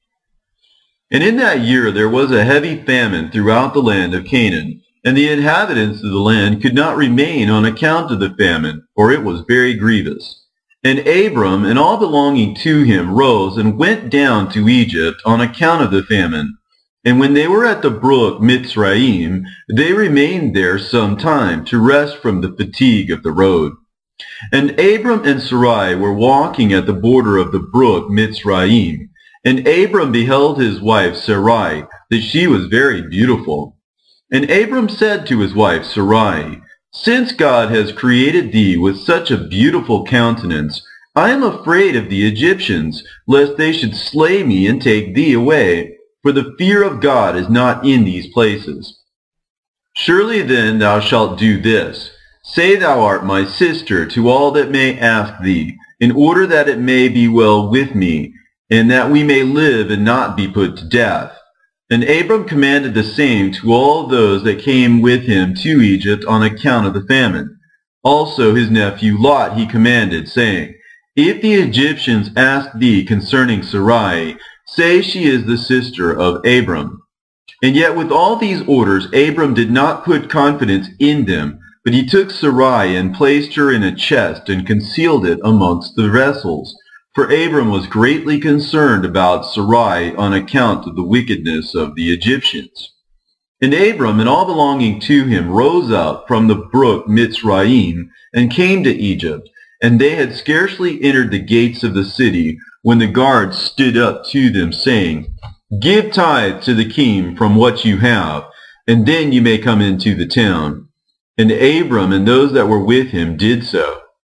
And in that year there was a heavy famine throughout the land of Canaan, and the inhabitants of the land could not remain on account of the famine, for it was very grievous. And Abram and all belonging to him rose and went down to Egypt on account of the famine. And when they were at the brook Mitzrayim, they remained there some time to rest from the fatigue of the road. And Abram and Sarai were walking at the border of the brook Mitzrayim. And Abram beheld his wife Sarai, that she was very beautiful. And Abram said to his wife Sarai, Since God has created thee with such a beautiful countenance, I am afraid of the Egyptians, lest they should slay me and take thee away. For the fear of God is not in these places. Surely then thou shalt do this. Say thou art my sister to all that may ask thee, in order that it may be well with me, and that we may live and not be put to death. And Abram commanded the same to all those that came with him to Egypt on account of the famine. Also his nephew Lot he commanded, saying, If the Egyptians ask thee concerning Sarai, say she is the sister of Abram. And yet with all these orders Abram did not put confidence in them, but he took Sarai and placed her in a chest and concealed it amongst the vessels. For Abram was greatly concerned about Sarai on account of the wickedness of the Egyptians. And Abram and all belonging to him rose up from the brook Mitzrayim and came to Egypt. And they had scarcely entered the gates of the city when the guards stood up to them, saying, Give tithe to the king from what you have, and then you may come into the town. And Abram and those that were with him did so.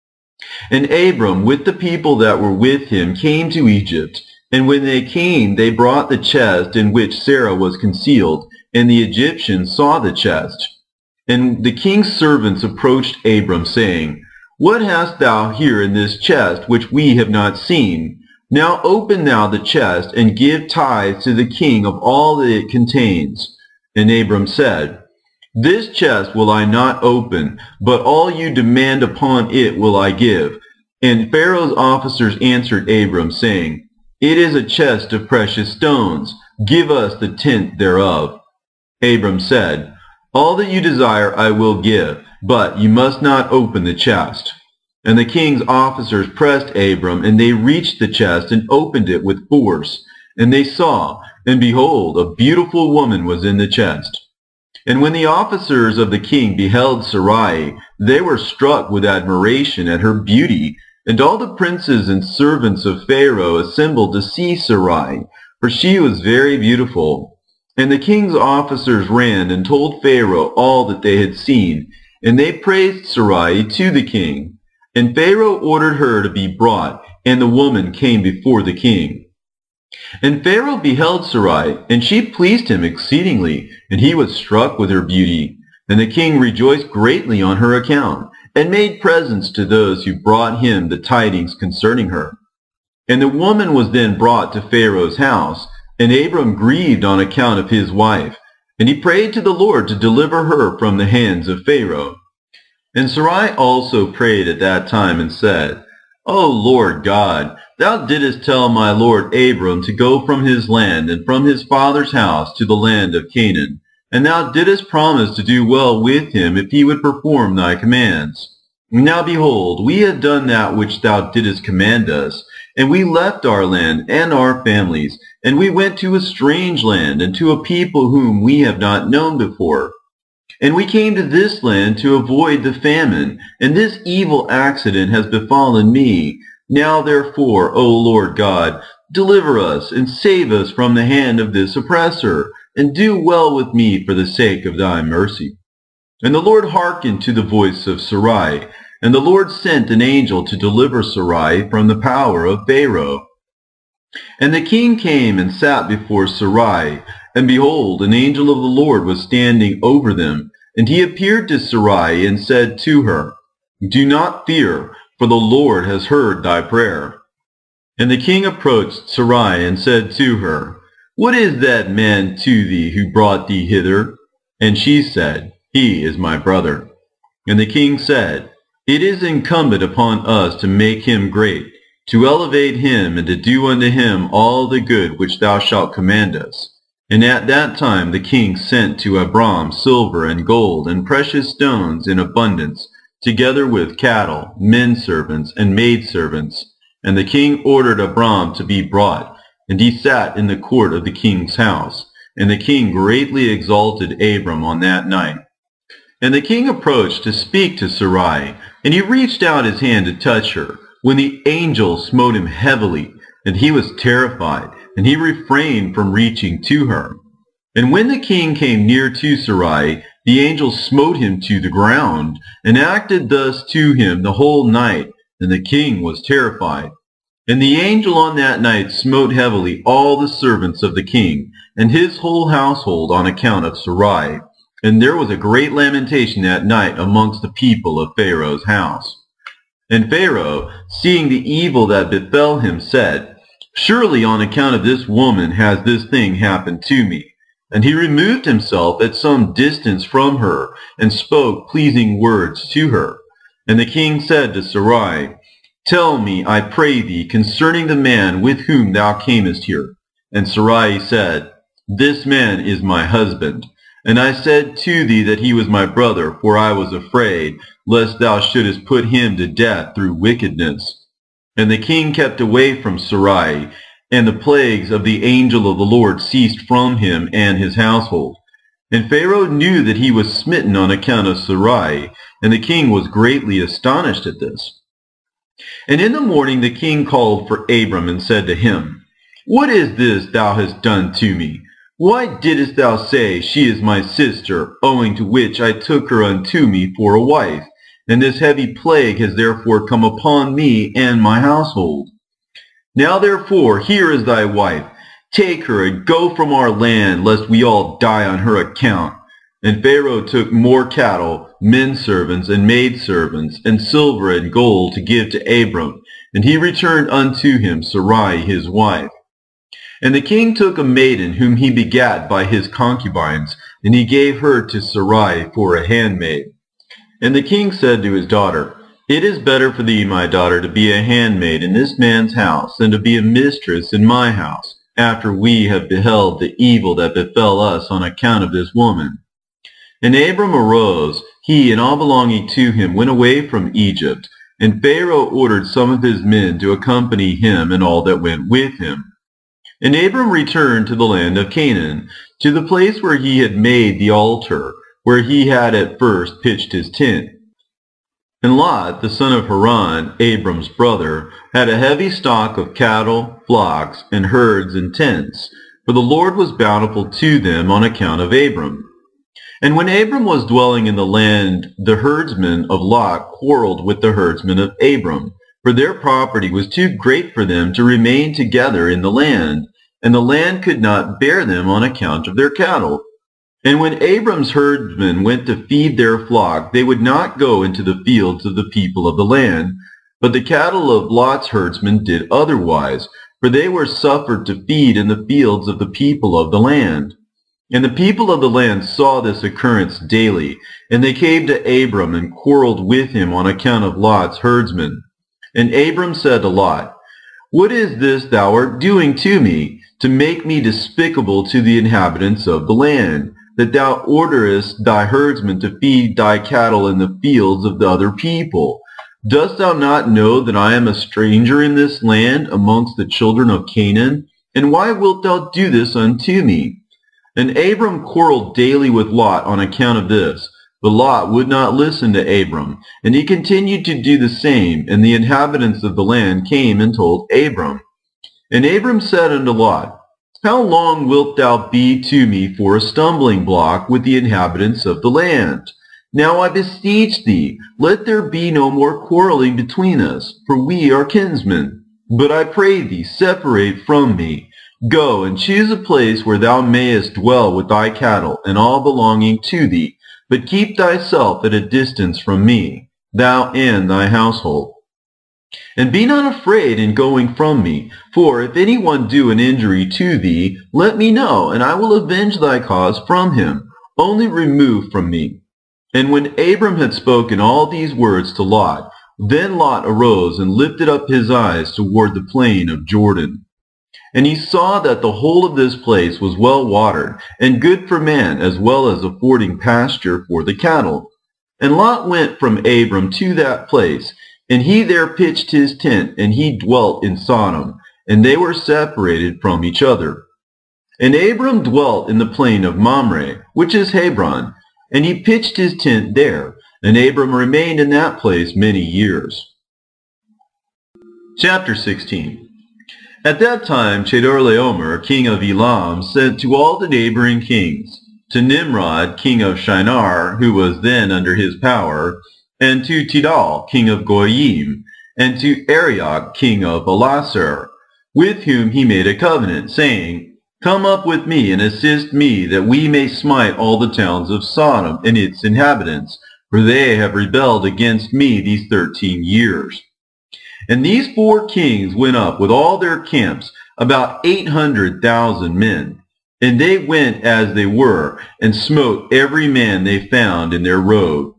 And Abram with the people that were with him came to Egypt. And when they came, they brought the chest in which Sarah was concealed, and the Egyptians saw the chest. And the king's servants approached Abram, saying, What hast thou here in this chest which we have not seen? Now open thou the chest, and give tithe to the king of all that it contains. And Abram said, This chest will I not open, but all you demand upon it will I give. And Pharaoh's officers answered Abram, saying, It is a chest of precious stones. Give us the tenth thereof. Abram said, All that you desire I will give, but you must not open the chest. And the king's officers pressed Abram, and they reached the chest and opened it with force. And they saw, and behold, a beautiful woman was in the chest. And when the officers of the king beheld Sarai, they were struck with admiration at her beauty. And all the princes and servants of Pharaoh assembled to see Sarai, for she was very beautiful. And the king's officers ran and told Pharaoh all that they had seen, and they praised Sarai to the king. And Pharaoh ordered her to be brought, and the woman came before the king. And Pharaoh beheld Sarai, and she pleased him exceedingly, and he was struck with her beauty. And the king rejoiced greatly on her account, and made presents to those who brought him the tidings concerning her. And the woman was then brought to Pharaoh's house, and Abram grieved on account of his wife, and he prayed to the Lord to deliver her from the hands of Pharaoh. And Sarai also prayed at that time and said, O Lord God, thou didst tell my lord Abram to go from his land and from his father's house to the land of Canaan, and thou didst promise to do well with him if he would perform thy commands. Now behold, we have done that which thou didst command us, and we left our land and our families, and we went to a strange land and to a people whom we have not known before. And we came to this land to avoid the famine, and this evil accident has befallen me. Now therefore, O Lord God, deliver us and save us from the hand of this oppressor, and do well with me for the sake of thy mercy. And the Lord hearkened to the voice of Sarai, and the Lord sent an angel to deliver Sarai from the power of Pharaoh. And the king came and sat before Sarai, and behold, an angel of the Lord was standing over them. And he appeared to Sarai and said to her, Do not fear, for the Lord has heard thy prayer. And the king approached Sarai and said to her, What is that man to thee who brought thee hither? And she said, He is my brother. And the king said, It is incumbent upon us to make him great, to elevate him, and to do unto him all the good which thou shalt command us. And at that time the king sent to Abram silver and gold and precious stones in abundance, together with cattle, men servants, and maid servants. And the king ordered Abram to be brought, and he sat in the court of the king's house. And the king greatly exalted Abram on that night. And the king approached to speak to Sarai, and he reached out his hand to touch her, when the angel smote him heavily, and he was terrified, and he refrained from reaching to her. And when the king came near to Sarai, the angel smote him to the ground, and acted thus to him the whole night, and the king was terrified. And the angel on that night smote heavily all the servants of the king, and his whole household on account of Sarai. And there was a great lamentation that night amongst the people of Pharaoh's house. And Pharaoh, seeing the evil that befell him, said, Surely on account of this woman has this thing happened to me. And he removed himself at some distance from her, and spoke pleasing words to her. And the king said to Sarai, Tell me, I pray thee, concerning the man with whom thou camest here. And Sarai said, This man is my husband. And I said to thee that he was my brother, for I was afraid, lest thou shouldest put him to death through wickedness. And the king kept away from Sarai, and the plagues of the angel of the Lord ceased from him and his household. And Pharaoh knew that he was smitten on account of Sarai, and the king was greatly astonished at this. And in the morning the king called for Abram and said to him, What is this thou hast done to me? Why didst thou say, She is my sister, owing to which I took her unto me for a wife? And this heavy plague has therefore come upon me and my household. Now therefore, here is thy wife. Take her and go from our land, lest we all die on her account. And Pharaoh took more cattle, men servants, and maid servants, and silver and gold to give to Abram. And he returned unto him Sarai his wife. And the king took a maiden whom he begat by his concubines, and he gave her to Sarai for a handmaid. And the king said to his daughter, It is better for thee, my daughter, to be a handmaid in this man's house, than to be a mistress in my house, after we have beheld the evil that befell us on account of this woman. And Abram arose, he and all belonging to him went away from Egypt, and Pharaoh ordered some of his men to accompany him and all that went with him. And Abram returned to the land of Canaan, to the place where he had made the altar, where he had at first pitched his tent. And Lot, the son of Haran, Abram's brother, had a heavy stock of cattle, flocks, and herds and tents, for the Lord was bountiful to them on account of Abram. And when Abram was dwelling in the land, the herdsmen of Lot quarreled with the herdsmen of Abram, for their property was too great for them to remain together in the land, and the land could not bear them on account of their cattle. And when Abram's herdsmen went to feed their flock, they would not go into the fields of the people of the land, But the cattle of Lot's herdsmen did otherwise, for they were suffered to feed in the fields of the people of the land. And the people of the land saw this occurrence daily, and they came to Abram and quarreled with him on account of Lot's herdsmen. And Abram said to Lot, "What is this thou art doing to me, to make me despicable to the inhabitants of the land, that thou orderest thy herdsmen to feed thy cattle in the fields of the other people? Dost thou not know that I am a stranger in this land amongst the children of Canaan? And why wilt thou do this unto me?" And Abram quarreled daily with Lot on account of this. But Lot would not listen to Abram, and he continued to do the same. And the inhabitants of the land came and told Abram. And Abram said unto Lot, "How long wilt thou be to me for a stumbling block with the inhabitants of the land? Now I beseech thee, let there be no more quarreling between us, for we are kinsmen. But I pray thee, separate from me. Go and choose a place where thou mayest dwell with thy cattle and all belonging to thee, but keep thyself at a distance from me, thou and thy household. And be not afraid in going from me, for if any one do an injury to thee, let me know, and I will avenge thy cause from him. Only remove from me." And when Abram had spoken all these words to Lot, then Lot arose and lifted up his eyes toward the plain of Jordan. And he saw that the whole of this place was well watered, and good for man, as well as affording pasture for the cattle. And Lot went from Abram to that place, and he there pitched his tent, and he dwelt in Sodom, and they were separated from each other. And Abram dwelt in the plain of Mamre, which is Hebron, and he pitched his tent there, and Abram remained in that place many years. Chapter sixteen. At that time Chedorlaomer, king of Elam, sent to all the neighboring kings, to Nimrod, king of Shinar, who was then under his power, and to Tidal, king of Goyim, and to Arioch, king of Elasar, with whom he made a covenant, saying, "Come up with me and assist me, that we may smite all the towns of Sodom and its inhabitants, for they have rebelled against me these thirteen years." And these four kings went up with all their camps, about eight hundred thousand men. And they went as they were, and smote every man they found in their road.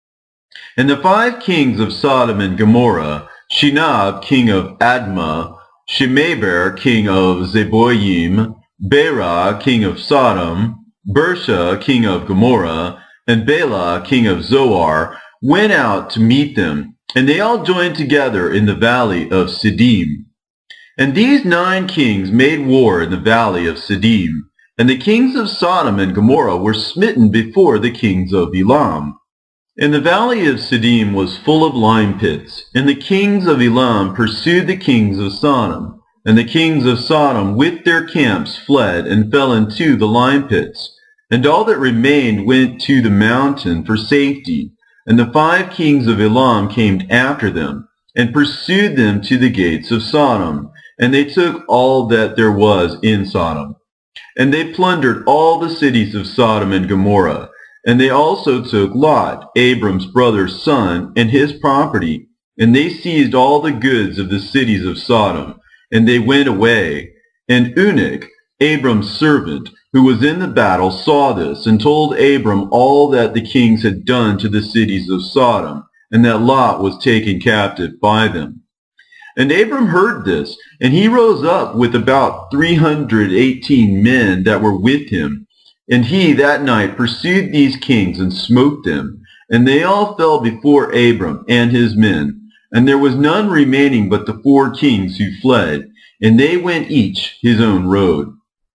And the five kings of Sodom and Gomorrah, Shinab king of Admah, Shemeber king of Zeboyim, Bera king of Sodom, Bersha king of Gomorrah, and Bela king of Zoar, went out to meet them. And they all joined together in the valley of Siddim. And these nine kings made war in the valley of Siddim. And the kings of Sodom and Gomorrah were smitten before the kings of Elam. And the valley of Siddim was full of lime pits. And the kings of Elam pursued the kings of Sodom. And the kings of Sodom with their camps fled and fell into the lime pits. And all that remained went to the mountain for safety. And the five kings of Elam came after them, and pursued them to the gates of Sodom. And they took all that there was in Sodom. And they plundered all the cities of Sodom and Gomorrah. And they also took Lot, Abram's brother's son, and his property. And they seized all the goods of the cities of Sodom. And they went away. And Eunuch, Abram's servant, who was in the battle, saw this, and told Abram all that the kings had done to the cities of Sodom, and that Lot was taken captive by them. And Abram heard this, and he rose up with about three hundred eighteen men that were with him. And he that night pursued these kings and smote them. And they all fell before Abram and his men. And there was none remaining but the four kings who fled, and they went each his own road.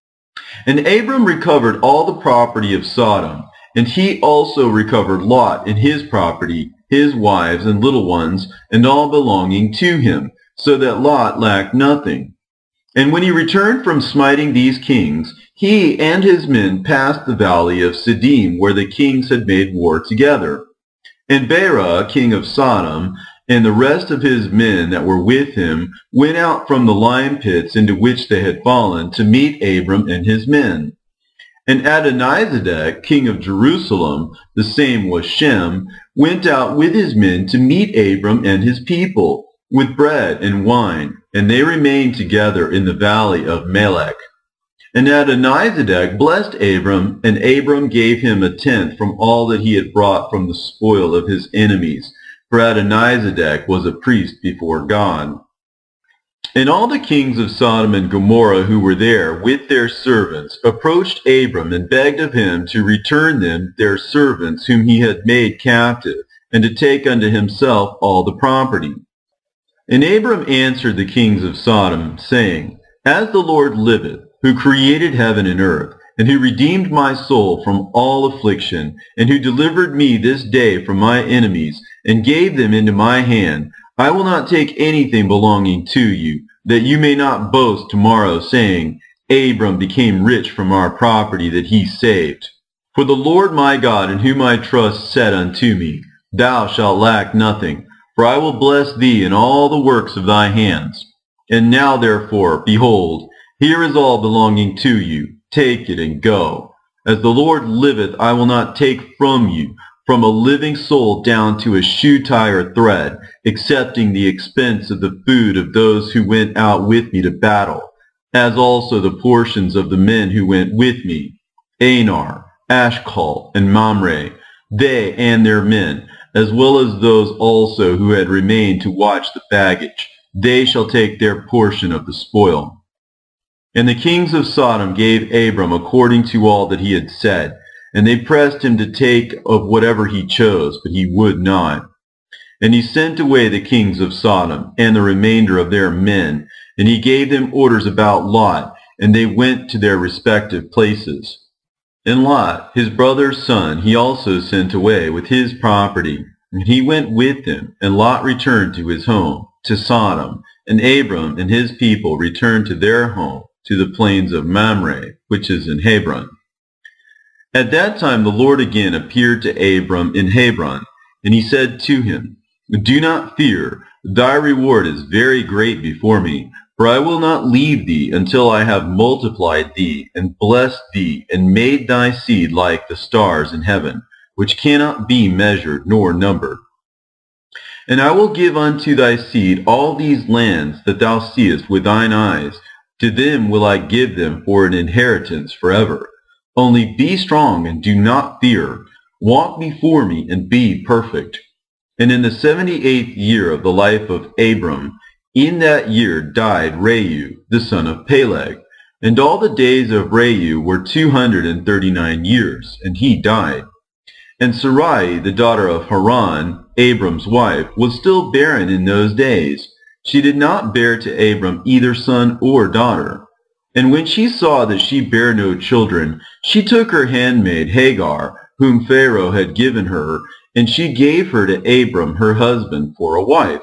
And Abram recovered all the property of Sodom, and he also recovered Lot and his property, his wives and little ones, and all belonging to him, so that Lot lacked nothing. And when he returned from smiting these kings, he and his men passed the valley of Siddim, where the kings had made war together. And Bera, king of Sodom, and the rest of his men that were with him went out from the lime pits into which they had fallen to meet Abram and his men. And Adonizedek, king of Jerusalem, the same was Shem, went out with his men to meet Abram and his people, with bread and wine, and they remained together in the valley of Melech. And Adonizedek blessed Abram, and Abram gave him a tenth from all that he had brought from the spoil of his enemies, for Adonizedek was a priest before God. And all the kings of Sodom and Gomorrah who were there with their servants approached Abram and begged of him to return them their servants whom he had made captive, and to take unto himself all the property. And Abram answered the kings of Sodom, saying, As the Lord liveth, who created heaven and earth, and who redeemed my soul from all affliction, and who delivered me this day from my enemies, and gave them into my hand, I will not take anything belonging to you, that you may not boast tomorrow, saying, Abram became rich from our property that he saved. For the Lord my God, in whom I trust, said unto me, Thou shalt lack nothing, for I will bless thee in all the works of thy hands. And now therefore, behold, here is all belonging to you. Take it and go. As the Lord liveth, I will not take from you, from a living soul down to a shoe tie or thread, excepting the expense of the food of those who went out with me to battle, as also the portions of the men who went with me, Anar, Ashcol, and Mamre, they and their men, as well as those also who had remained to watch the baggage. They shall take their portion of the spoil. And the kings of Sodom gave Abram according to all that he had said, and they pressed him to take of whatever he chose, but he would not. And he sent away the kings of Sodom and the remainder of their men, and he gave them orders about Lot, and they went to their respective places. And Lot, his brother's son, he also sent away with his property, and he went with him, and Lot returned to his home, to Sodom, and Abram and his people returned to their home, to the plains of Mamre, which is in Hebron. At that time the Lord again appeared to Abram in Hebron, and he said to him, Do not fear, thy reward is very great before me, for I will not leave thee until I have multiplied thee, and blessed thee, and made thy seed like the stars in heaven, which cannot be measured nor numbered. And I will give unto thy seed all these lands that thou seest with thine eyes. To them will I give them for an inheritance forever. Only be strong and do not fear. Walk before me and be perfect. And in the seventy-eighth year of the life of Abram, in that year died Reu, the son of Peleg. And all the days of Reu were two hundred and thirty-nine years, and he died. And Sarai, the daughter of Haran, Abram's wife, was still barren in those days. She did not bear to Abram either son or daughter. And when she saw that she bare no children, she took her handmaid Hagar, whom Pharaoh had given her, and she gave her to Abram her husband for a wife.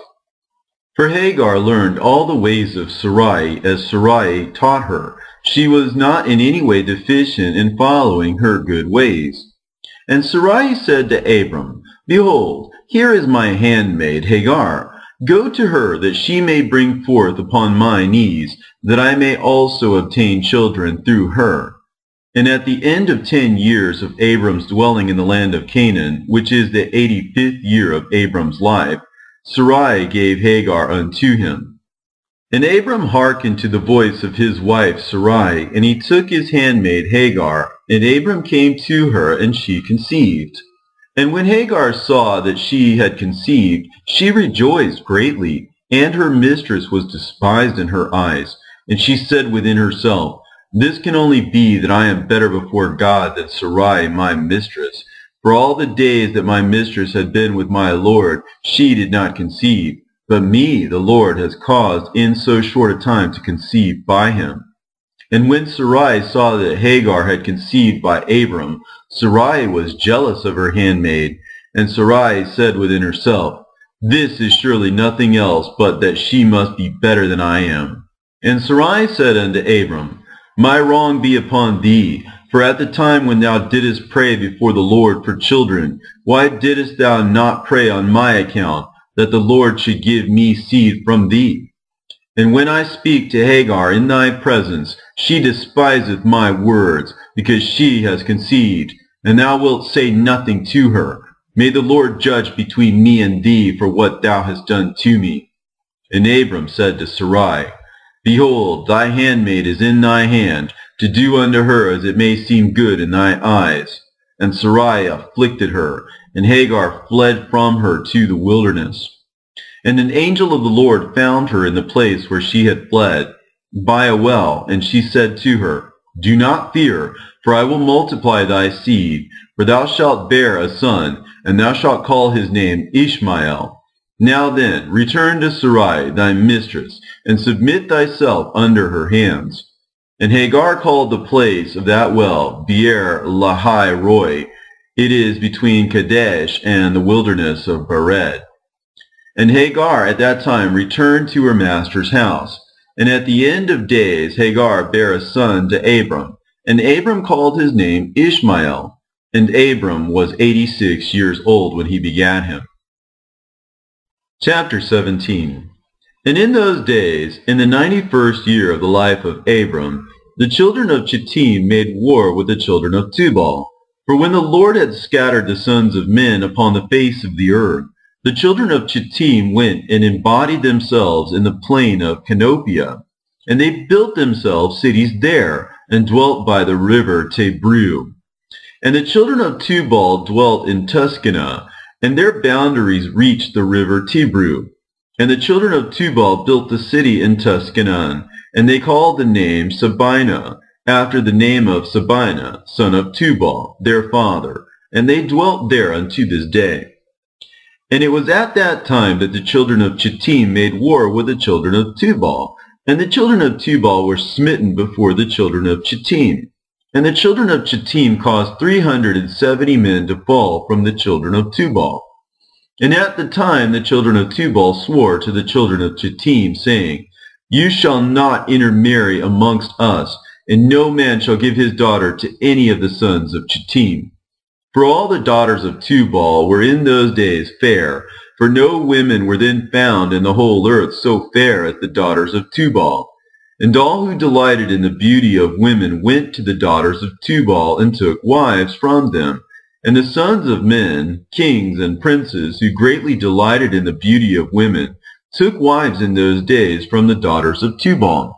For Hagar learned all the ways of Sarai as Sarai taught her. She was not in any way deficient in following her good ways. And Sarai said to Abram, Behold, here is my handmaid Hagar. Go to her, that she may bring forth upon my knees, that I may also obtain children through her. And at the end of ten years of Abram's dwelling in the land of Canaan, which is the eighty-fifth year of Abram's life, Sarai gave Hagar unto him. And Abram hearkened to the voice of his wife Sarai, and he took his handmaid Hagar, and Abram came to her, and she conceived. And when Hagar saw that she had conceived, she rejoiced greatly, and her mistress was despised in her eyes. And she said within herself, This can only be that I am better before God than Sarai my mistress. For all the days that my mistress had been with my Lord, she did not conceive. But me the Lord has caused in so short a time to conceive by him. And when Sarai saw that Hagar had conceived by Abram, Sarai was jealous of her handmaid, and Sarai said within herself, This is surely nothing else but that she must be better than I am. And Sarai said unto Abram, My wrong be upon thee, for at the time when thou didst pray before the Lord for children, why didst thou not pray on my account, that the Lord should give me seed from thee? And when I speak to Hagar in thy presence, she despiseth my words, because she has conceived, and thou wilt say nothing to her. May the Lord judge between me and thee for what thou hast done to me. And Abram said to Sarai, Behold, thy handmaid is in thy hand, to do unto her as it may seem good in thy eyes. And Sarai afflicted her, and Hagar fled from her to the wilderness. And an angel of the Lord found her in the place where she had fled, by a well, and she said to her, Do not fear, for I will multiply thy seed, for thou shalt bear a son, and thou shalt call his name Ishmael. Now then, return to Sarai thy mistress, and submit thyself under her hands. And Hagar called the place of that well Beer Lahai Roi. It is between Kadesh and the wilderness of Bered. And Hagar at that time returned to her master's house. And at the end of days Hagar bare a son to Abram. And Abram called his name Ishmael. And Abram was eighty-six years old when he begat him. Chapter seventeen. And in those days, in the ninety-first year of the life of Abram, the children of Chittim made war with the children of Tubal. For when the Lord had scattered the sons of men upon the face of the earth, the children of Chittim went and embodied themselves in the plain of Canopia. And they built themselves cities there, and dwelt by the river Tebru. And the children of Tubal dwelt in Tuscanah, and their boundaries reached the river Tebru. And the children of Tubal built the city in Tuscanah, and they called the name Sabinah, after the name of Sabinah, son of Tubal, their father. And they dwelt there unto this day. And it was at that time that the children of Chittim made war with the children of Tubal. And the children of Tubal were smitten before the children of Chittim. And the children of Chittim caused three hundred and seventy men to fall from the children of Tubal. And at the time the children of Tubal swore to the children of Chittim, saying, You shall not intermarry amongst us, and no man shall give his daughter to any of the sons of Chittim. For all the daughters of Tubal were in those days fair, for no women were then found in the whole earth so fair as the daughters of Tubal. And all who delighted in the beauty of women went to the daughters of Tubal and took wives from them. And the sons of men, kings and princes, who greatly delighted in the beauty of women, took wives in those days from the daughters of Tubal.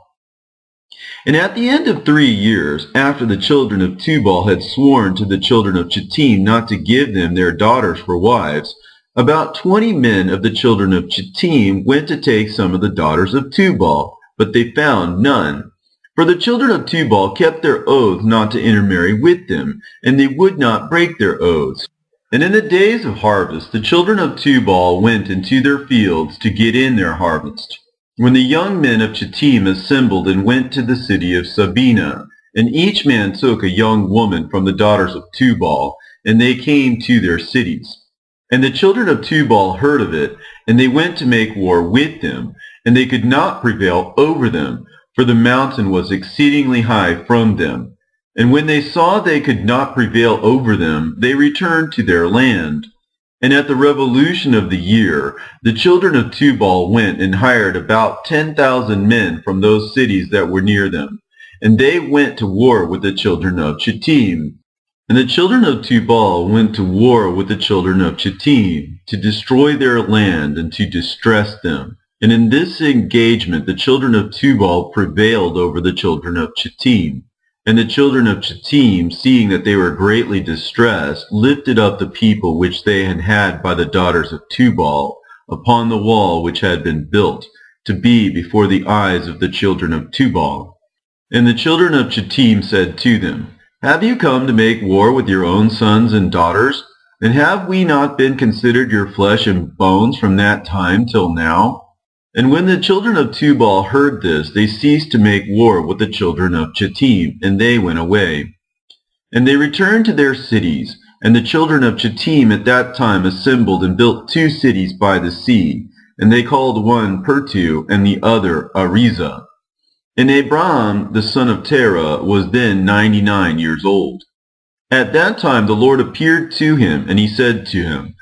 And at the end of three years, after the children of Tubal had sworn to the children of Chittim not to give them their daughters for wives, about twenty men of the children of Chittim went to take some of the daughters of Tubal, but they found none. For the children of Tubal kept their oath not to intermarry with them, and they would not break their oaths. And in the days of harvest the children of Tubal went into their fields to get in their harvest. When the young men of Chittim assembled and went to the city of Sabinah, and each man took a young woman from the daughters of Tubal, and they came to their cities. And the children of Tubal heard of it, and they went to make war with them, and they could not prevail over them, for the mountain was exceedingly high from them. And when they saw they could not prevail over them, they returned to their land. And at the revolution of the year, the children of Tubal went and hired about ten thousand men from those cities that were near them. And they went to war with the children of Chittim. And the children of Tubal went to war with the children of Chittim, to destroy their land and to distress them. And in this engagement the children of Tubal prevailed over the children of Chittim. And the children of Chittim, seeing that they were greatly distressed, lifted up the people which they had had by the daughters of Tubal upon the wall which had been built, to be before the eyes of the children of Tubal. And the children of Chittim said to them, Have you come to make war with your own sons and daughters? And have we not been considered your flesh and bones from that time till now? And when the children of Tubal heard this, they ceased to make war with the children of Chittim, and they went away. And they returned to their cities, and the children of Chittim at that time assembled and built two cities by the sea, and they called one Pertu and the other Ariza. And Abram the son of Terah was then ninety-nine years old. At that time the Lord appeared to him, and he said to him,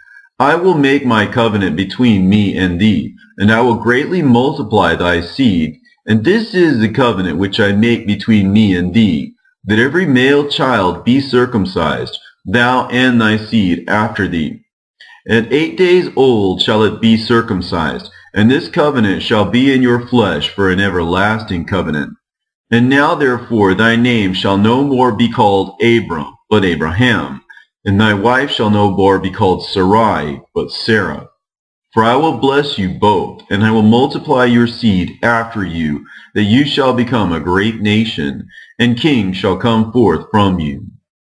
I will make my covenant between me and thee, and I will greatly multiply thy seed. And this is the covenant which I make between me and thee, that every male child be circumcised, thou and thy seed after thee. At eight days old shall it be circumcised, and this covenant shall be in your flesh for an everlasting covenant. And now therefore thy name shall no more be called Abram, but Abraham, and thy wife shall no more be called Sarai, but Sarah. For I will bless you both, and I will multiply your seed after you, that you shall become a great nation, and kings shall come forth from you.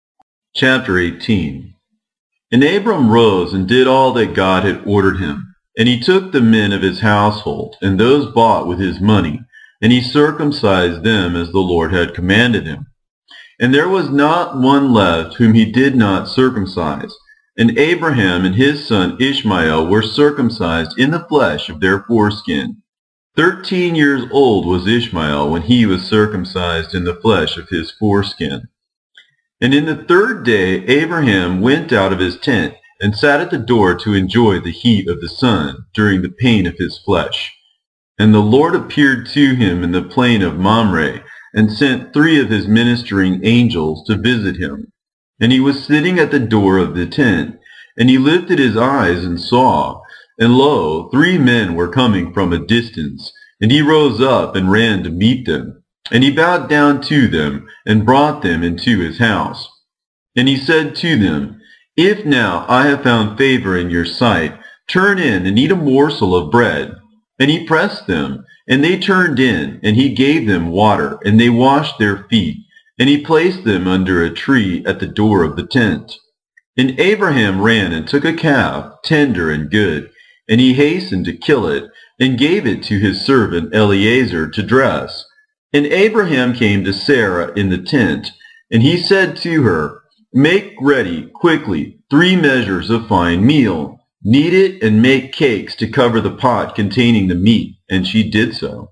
Chapter eighteen. And Abram rose and did all that God had ordered him. And he took the men of his household, and those bought with his money, and he circumcised them as the Lord had commanded him. And there was not one left whom he did not circumcise. And Abraham and his son Ishmael were circumcised in the flesh of their foreskin. Thirteen years old was Ishmael when he was circumcised in the flesh of his foreskin. And in the third day Abraham went out of his tent, and sat at the door to enjoy the heat of the sun during the pain of his flesh. And the Lord appeared to him in the plain of Mamre, and sent three of his ministering angels to visit him. And he was sitting at the door of the tent, and he lifted his eyes and saw, and lo, three men were coming from a distance. And he rose up and ran to meet them. And he bowed down to them, and brought them into his house. And he said to them, If now I have found favor in your sight, turn in and eat a morsel of bread. And he pressed them, and they turned in, and he gave them water, and they washed their feet. And he placed them under a tree at the door of the tent. And Abraham ran and took a calf, tender and good, and he hastened to kill it, and gave it to his servant Eliezer to dress. And Abraham came to Sarah in the tent, and he said to her, Make ready quickly three measures of fine meal. Knead it and make cakes to cover the pot containing the meat. And she did so.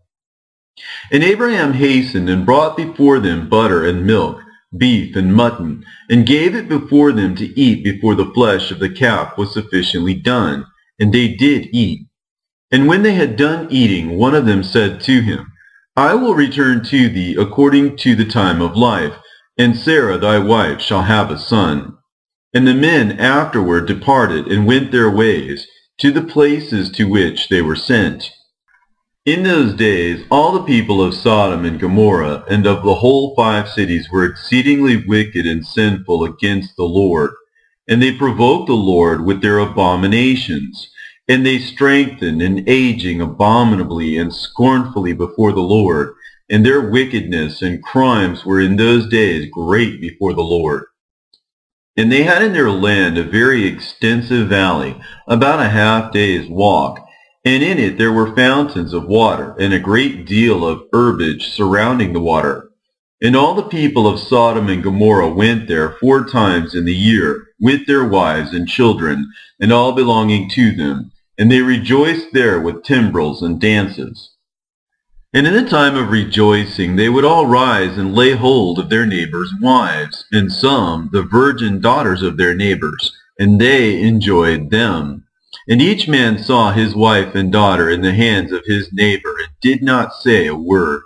And Abraham hastened and brought before them butter and milk, beef and mutton, and gave it before them to eat before the flesh of the calf was sufficiently done. And they did eat. And when they had done eating, one of them said to him, I will return to thee according to the time of life, and Sarah thy wife shall have a son. And the men afterward departed and went their ways to the places to which they were sent. In those days all the people of Sodom and Gomorrah and of the whole five cities were exceedingly wicked and sinful against the Lord. And they provoked the Lord with their abominations. And they strengthened and aging abominably and scornfully before the Lord. And their wickedness and crimes were in those days great before the Lord. And they had in their land a very extensive valley, about a half day's walk, and in it there were fountains of water, and a great deal of herbage surrounding the water. And all the people of Sodom and Gomorrah went there four times in the year, with their wives and children, and all belonging to them, and they rejoiced there with timbrels and dances. And in the time of rejoicing they would all rise and lay hold of their neighbors' wives, and some the virgin daughters of their neighbors, and they enjoyed them. And each man saw his wife and daughter in the hands of his neighbor, and did not say a word.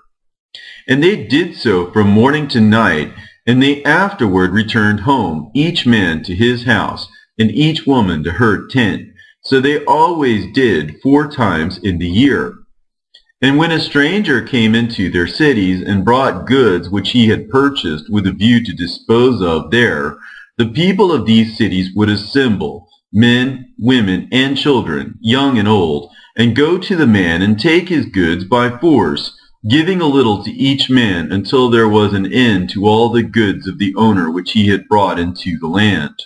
And they did so from morning to night, and they afterward returned home, each man to his house, and each woman to her tent. So they always did four times in the year. And when a stranger came into their cities and brought goods which he had purchased with a view to dispose of there, the people of these cities would assemble, men, women, and children, young and old, and go to the man and take his goods by force, giving a little to each man until there was an end to all the goods of the owner which he had brought into the land.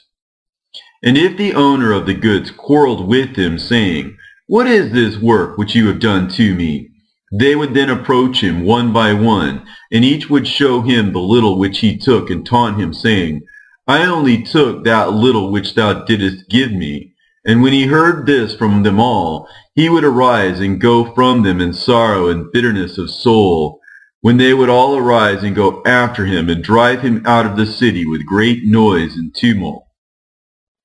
And if the owner of the goods quarreled with him, saying, What is this work which you have done to me? They would then approach him one by one, and each would show him the little which he took, and taunt him, saying, I only took that little which thou didst give me. And when he heard this from them all, he would arise and go from them in sorrow and bitterness of soul, when they would all arise and go after him, and drive him out of the city with great noise and tumult.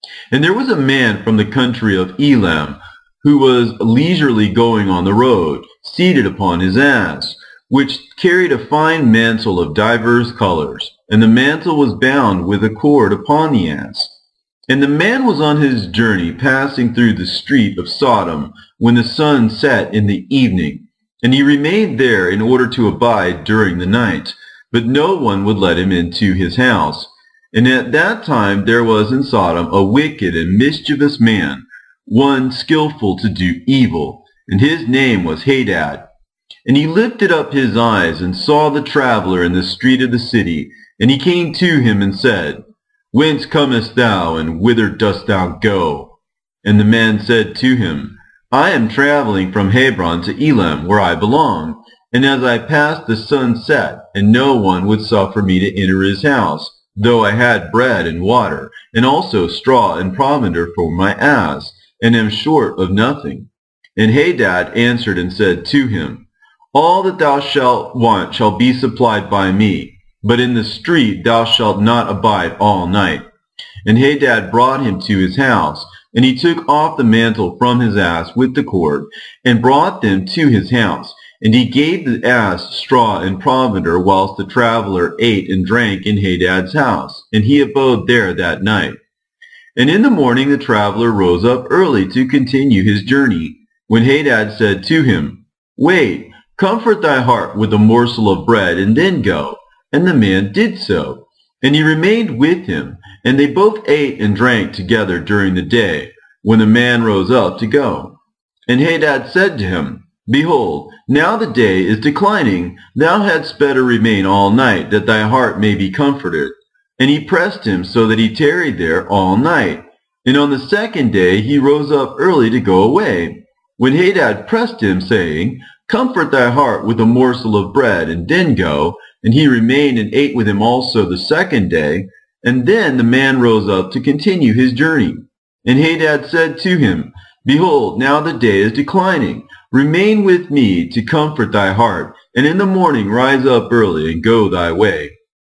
And there was a man from the country of Elam, who was leisurely going on the road, seated upon his ass, which carried a fine mantle of divers colors, and the mantle was bound with a cord upon the ass. And the man was on his journey, passing through the street of Sodom, when the sun set in the evening. And he remained there in order to abide during the night, but no one would let him into his house. And at that time there was in Sodom a wicked and mischievous man, one skillful to do evil, and his name was Hadad. And he lifted up his eyes and saw the traveler in the street of the city, and he came to him and said, Whence comest thou, and whither dost thou go? And the man said to him, I am traveling from Hebron to Elam, where I belong. And as I passed, the sun set, and no one would suffer me to enter his house, though I had bread and water, and also straw and provender for my ass, and am short of nothing. And Hadad answered and said to him, All that thou shalt want shall be supplied by me, but in the street thou shalt not abide all night. And Hadad brought him to his house, and he took off the mantle from his ass with the cord, and brought them to his house. And he gave the ass straw and provender, whilst the traveler ate and drank in Hadad's house, and he abode there that night. And in the morning the traveler rose up early to continue his journey, when Hadad said to him, Wait, comfort thy heart with a morsel of bread, and then go. And the man did so, and he remained with him, and they both ate and drank together during the day, when the man rose up to go. And Hadad said to him, Behold, now the day is declining. Thou hadst better remain all night, that thy heart may be comforted. And he pressed him so that he tarried there all night. And on the second day he rose up early to go away. When Hadad pressed him, saying, Comfort thy heart with a morsel of bread, and then go. And he remained and ate with him also the second day. And then the man rose up to continue his journey. And Hadad said to him, Behold, now the day is declining. Remain with me to comfort thy heart, and in the morning rise up early and go thy way.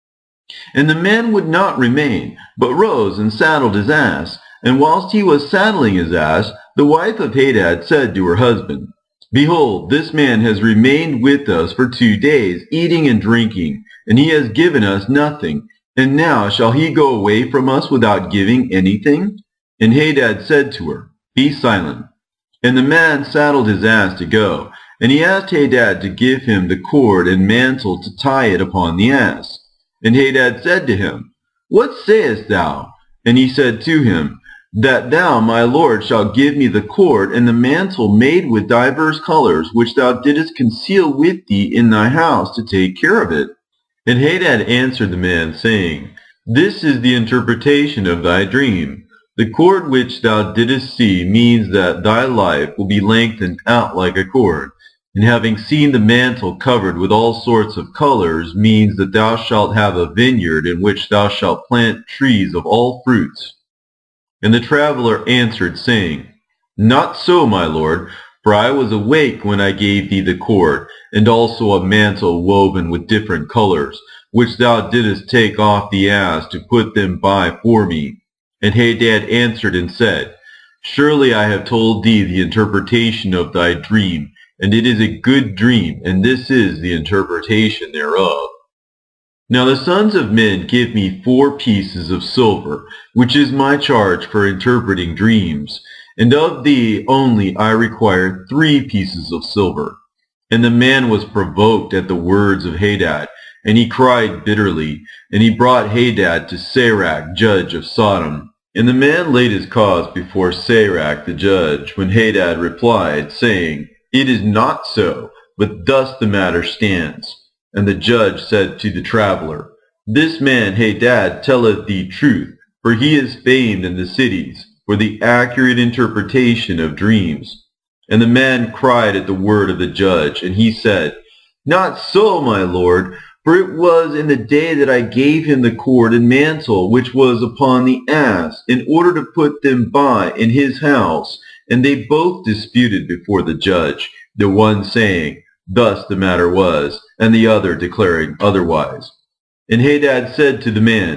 And the man would not remain, but rose and saddled his ass. And whilst he was saddling his ass, the wife of Hadad said to her husband, Behold, this man has remained with us for two days, eating and drinking, and he has given us nothing. And now shall he go away from us without giving anything? And Hadad said to her, Be silent. And the man saddled his ass to go, and he asked Hadad to give him the cord and mantle to tie it upon the ass. And Hadad said to him, What sayest thou? And he said to him, That thou, my lord, shalt give me the cord and the mantle made with divers colors, which thou didst conceal with thee in thy house, to take care of it. And Hadad answered the man, saying, This is the interpretation of thy dream. The cord which thou didst see means that thy life will be lengthened out like a cord. And having seen the mantle covered with all sorts of colors means that thou shalt have a vineyard in which thou shalt plant trees of all fruits. And the traveler answered, saying, Not so, my lord, for I was awake when I gave thee the cord, and also a mantle woven with different colors, which thou didst take off the ass to put them by for me. And Hadad answered and said, Surely I have told thee the interpretation of thy dream, and it is a good dream, and this is the interpretation thereof. Now the sons of men give me four pieces of silver, which is my charge for interpreting dreams, and of thee only I require three pieces of silver. And the man was provoked at the words of Hadad, and he cried bitterly, and he brought Hadad to Sirach, judge of Sodom. And the man laid his cause before Sirach the judge, when Hadad replied, saying, It is not so, but thus the matter stands. And the judge said to the traveler, This man Hadad telleth thee truth, for he is famed in the cities for the accurate interpretation of dreams. And the man cried at the word of the judge, and he said, Not so, my lord, for it was in the day that I gave him the cord and mantle which was upon the ass, in order to put them by in his house. And they both disputed before the judge, the one saying, Thus the matter was, and the other declaring otherwise. And Hadad said to the man,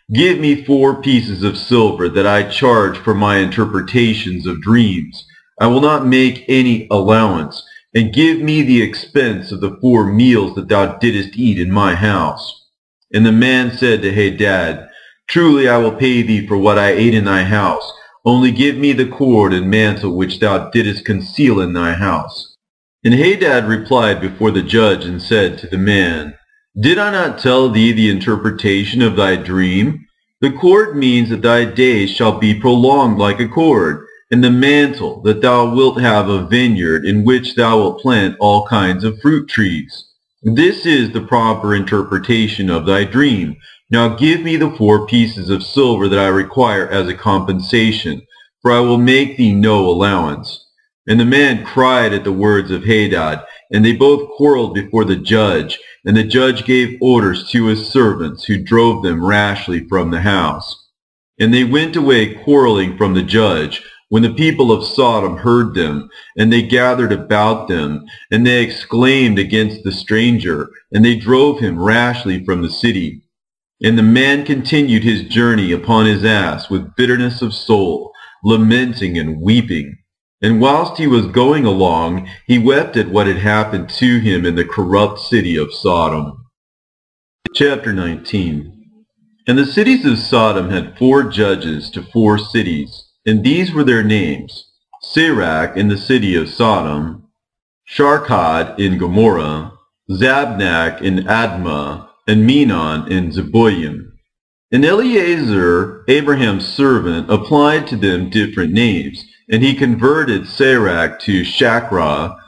Give me four pieces of silver that I charge for my interpretations of dreams. I will not make any allowance, and give me the expense of the four meals that thou didst eat in my house. And the man said to Hadad, Truly I will pay thee for what I ate in thy house. Only give me the cord and mantle which thou didst conceal in thy house. And Hadad replied before the judge and said to the man, Did I not tell thee the interpretation of thy dream? The cord means that thy days shall be prolonged like a cord, and the mantle that thou wilt have a vineyard in which thou wilt plant all kinds of fruit trees. This is the proper interpretation of thy dream. Now give me the four pieces of silver that I require as a compensation, for I will make thee no allowance. And the man cried at the words of Hadad, and they both quarreled before the judge, and the judge gave orders to his servants, who drove them rashly from the house. And they went away quarreling from the judge, when the people of Sodom heard them, and they gathered about them, and they exclaimed against the stranger, and they drove him rashly from the city. And the man continued his journey upon his ass with bitterness of soul, lamenting and weeping. And whilst he was going along, he wept at what had happened to him in the corrupt city of Sodom. Chapter nineteen. And the cities of Sodom had four judges to four cities, and these were their names: Sirach in the city of Sodom, Sharkad in Gomorrah, Zabnak in Admah, and Menon in Zeboim. And Eliezer, Abraham's servant, applied to them different names, and he converted Sirach to Shakra,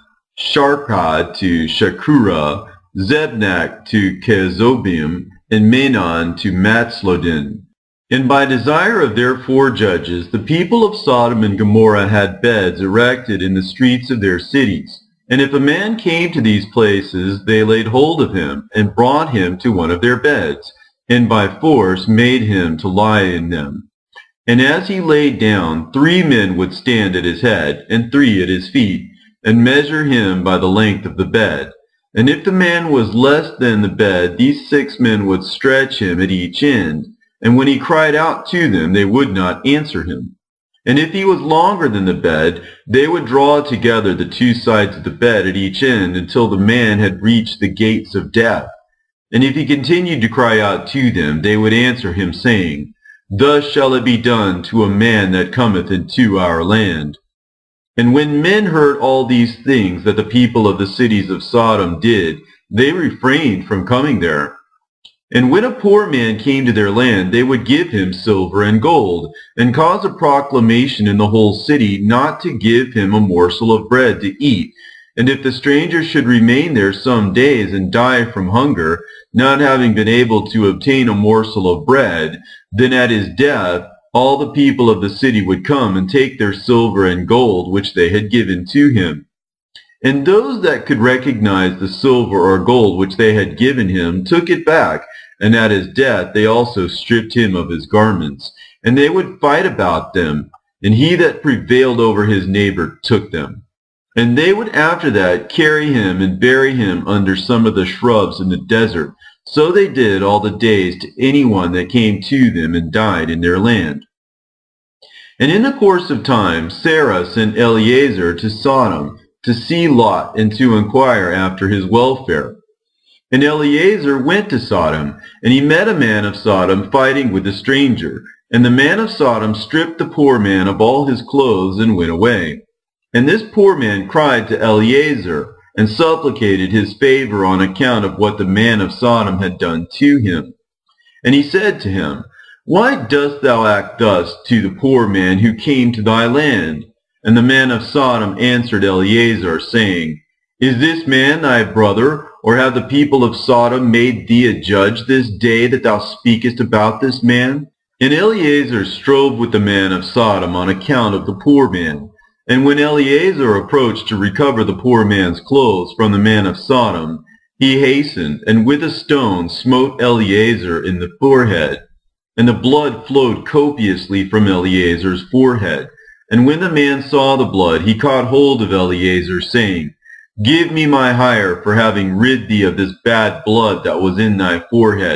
Sharkad to Shakura, Zebnak to Kezobim, and Menon to Matslodin. And by desire of their four judges, the people of Sodom and Gomorrah had beds erected in the streets of their cities. And if a man came to these places, they laid hold of him, and brought him to one of their beds, and by force made him to lie in them. And as he laid down, three men would stand at his head, and three at his feet, and measure him by the length of the bed. And if the man was less than the bed, these six men would stretch him at each end. And when he cried out to them, they would not answer him. And if he was longer than the bed, they would draw together the two sides of the bed at each end until the man had reached the gates of death. And if he continued to cry out to them, they would answer him, saying, Thus shall it be done to a man that cometh into our land. And when men heard all these things that the people of the cities of Sodom did, they refrained from coming there. And when a poor man came to their land, they would give him silver and gold, and cause a proclamation in the whole city not to give him a morsel of bread to eat. And if the stranger should remain there some days and die from hunger, not having been able to obtain a morsel of bread, then at his death all the people of the city would come and take their silver and gold which they had given to him. And those that could recognize the silver or gold which they had given him took it back, and at his death they also stripped him of his garments. And they would fight about them, and he that prevailed over his neighbor took them. And they would after that carry him and bury him under some of the shrubs in the desert. So they did all the days to anyone that came to them and died in their land. And in the course of time, Sarah sent Eliezer to Sodom to see Lot and to inquire after his welfare. And Eliezer went to Sodom, and he met a man of Sodom fighting with a stranger. And the man of Sodom stripped the poor man of all his clothes and went away. And this poor man cried to Eliezer, and supplicated his favor on account of what the man of Sodom had done to him. And he said to him, Why dost thou act thus to the poor man who came to thy land? And the man of Sodom answered Eliezer, saying, Is this man thy brother, or have the people of Sodom made thee a judge this day that thou speakest about this man? And Eliezer strove with the man of Sodom on account of the poor man. And when Eliezer approached to recover the poor man's clothes from the man of Sodom, he hastened, and with a stone smote Eliezer in the forehead. And the blood flowed copiously from Eliezer's forehead. And when the man saw the blood, he caught hold of Eliezer, saying, Give me my hire for having rid thee of this bad blood that was in thy forehead.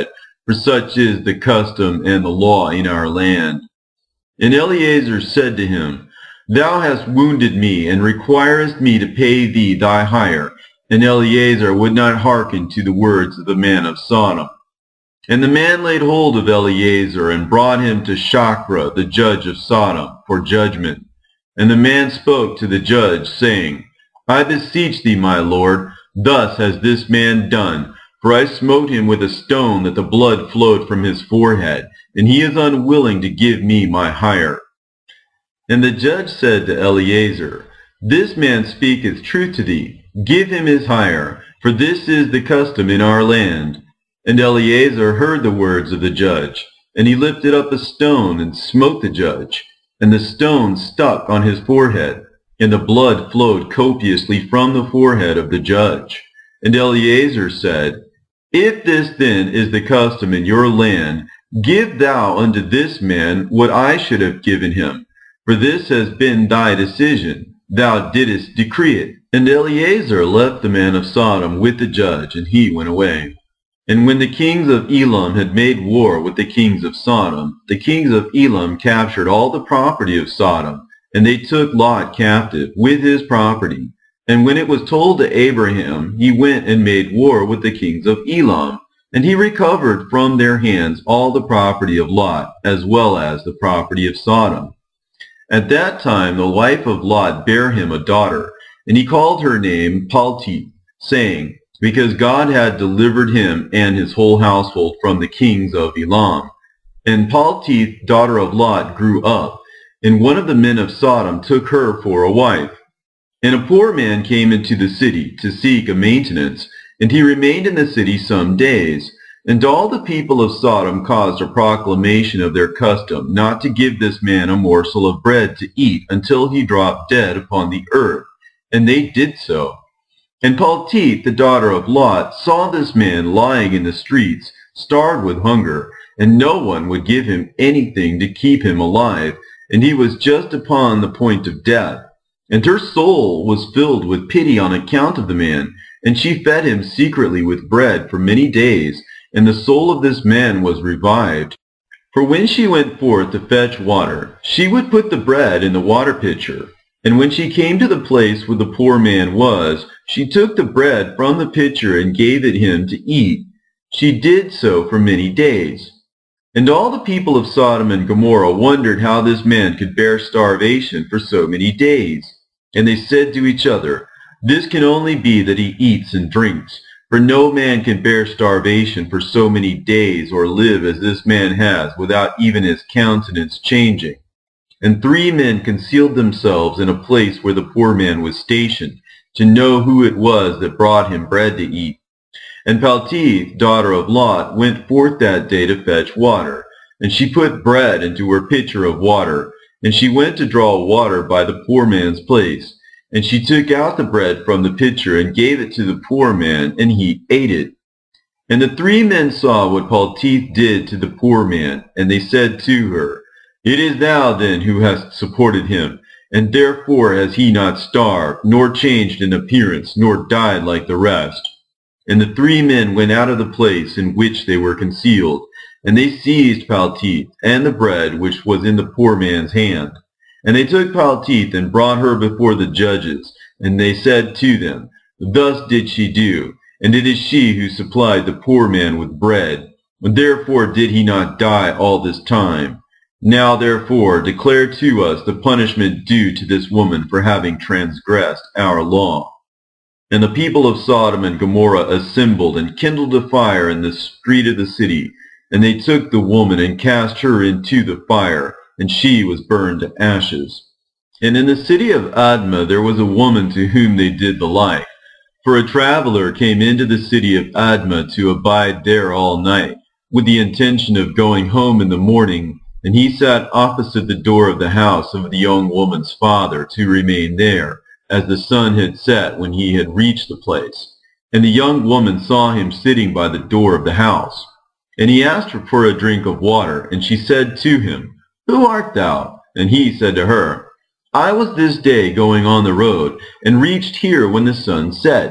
for such is the custom and the law in our land. And Eleazar said to him, Thou hast wounded me, and requirest me to pay thee thy hire. And Eleazar would not hearken to the words of the man of Sodom. And the man laid hold of Eleazar, and brought him to Shachra, the judge of Sodom, for judgment. And the man spoke to the judge, saying, I beseech thee, my lord, thus has this man done. For I smote him with a stone, that the blood flowed from his forehead, and he is unwilling to give me my hire. And the judge said to Eleazar, This man speaketh truth to thee. Give him his hire, for this is the custom in our land. And Eleazar heard the words of the judge, and he lifted up a stone and smote the judge. And the stone stuck on his forehead, and the blood flowed copiously from the forehead of the judge. And Eleazar said, If this then is the custom in your land, give thou unto this man what I should have given him. For this has been thy decision. Thou didst decree it. And Eleazar left the man of Sodom with the judge, and he went away. And when the kings of Elam had made war with the kings of Sodom, the kings of Elam captured all the property of Sodom, and they took Lot captive with his property. And when it was told to Abraham, he went and made war with the kings of Elam, and he recovered from their hands all the property of Lot, as well as the property of Sodom. At that time the wife of Lot bare him a daughter, and he called her name Palti, saying, Because God had delivered him and his whole household from the kings of Elam. And Palti, daughter of Lot, grew up, and one of the men of Sodom took her for a wife. And a poor man came into the city to seek a maintenance, and he remained in the city some days. And all the people of Sodom caused a proclamation of their custom, not to give this man a morsel of bread to eat until he dropped dead upon the earth. And they did so. And Palti, the daughter of Lot, saw this man lying in the streets, starved with hunger, and no one would give him anything to keep him alive, and he was just upon the point of death. And her soul was filled with pity on account of the man, and she fed him secretly with bread for many days, and the soul of this man was revived. For when she went forth to fetch water, she would put the bread in the water pitcher. And when she came to the place where the poor man was, she took the bread from the pitcher and gave it him to eat. She did so for many days. And all the people of Sodom and Gomorrah wondered how this man could bear starvation for so many days. And they said to each other, This can only be that he eats and drinks, for no man can bear starvation for so many days or live as this man has without even his countenance changing. And three men concealed themselves in a place where the poor man was stationed, to know who it was that brought him bread to eat. And Palti, daughter of Lot, went forth that day to fetch water. And she put bread into her pitcher of water, and she went to draw water by the poor man's place. And she took out the bread from the pitcher and gave it to the poor man, and he ate it. And the three men saw what Palti did to the poor man, and they said to her, It is thou then who hast supported him, and therefore has he not starved, nor changed in appearance, nor died like the rest. And the three men went out of the place in which they were concealed, and they seized Palti and the bread which was in the poor man's hand. And they took Palti and brought her before the judges, and they said to them, Thus did she do, and it is she who supplied the poor man with bread, and therefore did he not die all this time. Now therefore declare to us the punishment due to this woman for having transgressed our law. And the people of Sodom and Gomorrah assembled and kindled a fire in the street of the city, and they took the woman and cast her into the fire, and she was burned to ashes. And in the city of Admah there was a woman to whom they did the like. For a traveler came into the city of Admah to abide there all night, with the intention of going home in the morning, and he sat opposite the door of the house of the young woman's father to remain there, as the sun had set when he had reached the place. And the young woman saw him sitting by the door of the house. And he asked her for a drink of water, and she said to him, Who art thou? And he said to her, I was this day going on the road, and reached here when the sun set.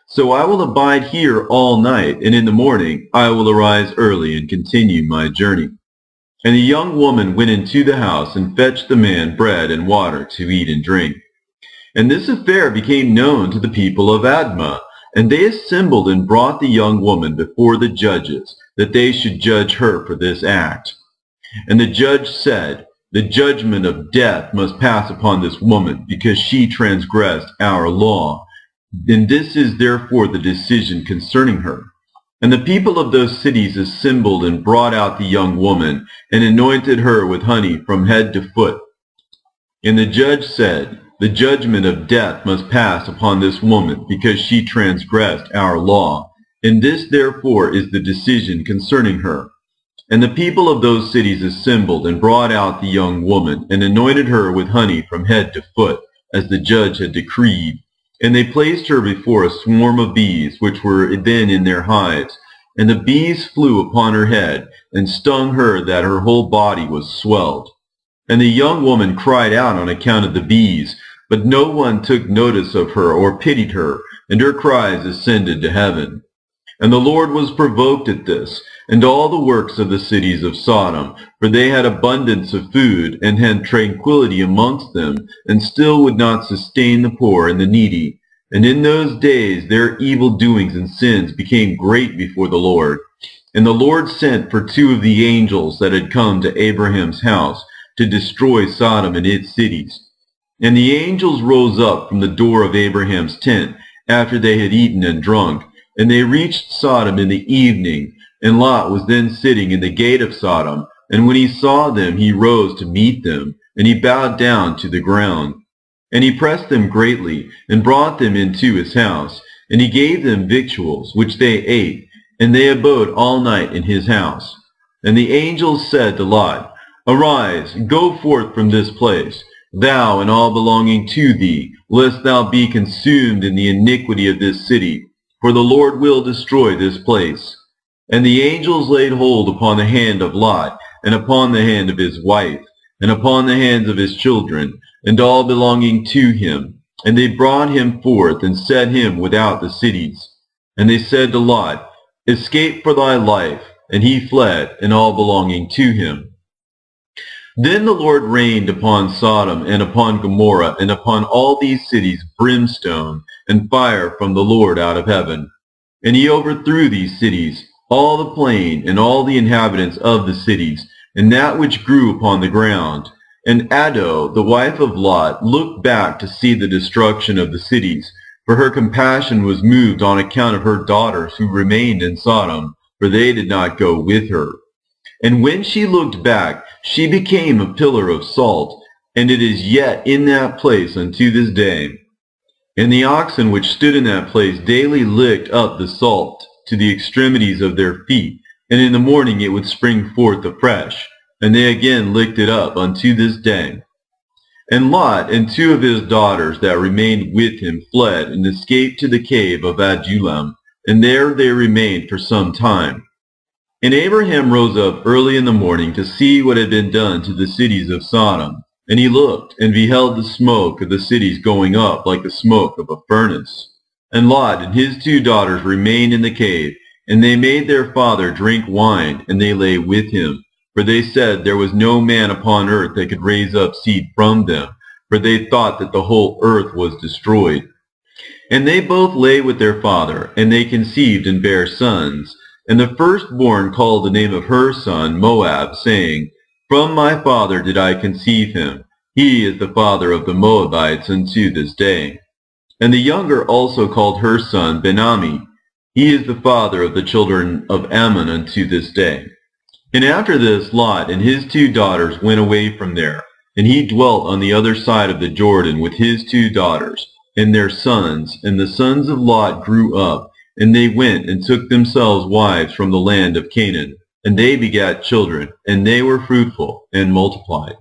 So I will abide here all night, and in the morning I will arise early and continue my journey. And the young woman went into the house and fetched the man bread and water to eat and drink. And this affair became known to the people of Admah, and they assembled and brought the young woman before the judges, that they should judge her for this act. And the judge said, "The judgment of death must pass upon this woman, because she transgressed our law. And this is therefore the decision concerning her." And the people of those cities assembled and brought out the young woman, and anointed her with honey from head to foot. And the judge said, "The judgment of death must pass upon this woman, because she transgressed our law. And this therefore is the decision concerning her." And the people of those cities assembled and brought out the young woman, and anointed her with honey from head to foot, as the judge had decreed. And they placed her before a swarm of bees, which were then in their hives. And the bees flew upon her head, and stung her that her whole body was swelled. And the young woman cried out on account of the bees, but no one took notice of her or pitied her, and her cries ascended to heaven. And the Lord was provoked at this, and all the works of the cities of Sodom, for they had abundance of food, and had tranquility amongst them, and still would not sustain the poor and the needy. And in those days their evil doings and sins became great before the Lord. And the Lord sent for two of the angels that had come to Abraham's house, to destroy Sodom and its cities. And the angels rose up from the door of Abraham's tent, after they had eaten and drunk, and they reached Sodom in the evening. And Lot was then sitting in the gate of Sodom, and when he saw them, he rose to meet them, and he bowed down to the ground. And he pressed them greatly, and brought them into his house, and he gave them victuals, which they ate, and they abode all night in his house. And the angels said to Lot, "Arise, go forth from this place, thou and all belonging to thee, lest thou be consumed in the iniquity of this city, for the Lord will destroy this place." And the angels laid hold upon the hand of Lot, and upon the hand of his wife, and upon the hands of his children, and all belonging to him. And they brought him forth, and set him without the cities. And they said to Lot, "Escape for thy life." And he fled, and all belonging to him. Then the Lord rained upon Sodom and upon Gomorrah and upon all these cities brimstone and fire from the Lord out of heaven. And he overthrew these cities, all the plain, and all the inhabitants of the cities, and that which grew upon the ground. And Ado, the wife of Lot, looked back to see the destruction of the cities, for her compassion was moved on account of her daughters who remained in Sodom, for they did not go with her. And when she looked back, she became a pillar of salt, and it is yet in that place unto this day. And the oxen which stood in that place daily licked up the salt to the extremities of their feet, and in the morning it would spring forth afresh, and they again licked it up unto this day. And Lot and two of his daughters that remained with him fled, and escaped to the cave of Adullam, and there they remained for some time. And Abraham rose up early in the morning to see what had been done to the cities of Sodom. And he looked, and beheld the smoke of the cities going up like the smoke of a furnace. And Lot and his two daughters remained in the cave, and they made their father drink wine, and they lay with him. For they said there was no man upon earth that could raise up seed from them, for they thought that the whole earth was destroyed. And they both lay with their father, and they conceived and bare sons. And the firstborn called the name of her son Moab, saying, "From my father did I conceive him. He is the father of the Moabites unto this day." And the younger also called her son Ben-ammi. He is the father of the children of Ammon unto this day. And after this Lot and his two daughters went away from there, and he dwelt on the other side of the Jordan with his two daughters and their sons. And the sons of Lot grew up, and they went and took themselves wives from the land of Canaan. And they begat children, and they were fruitful and multiplied.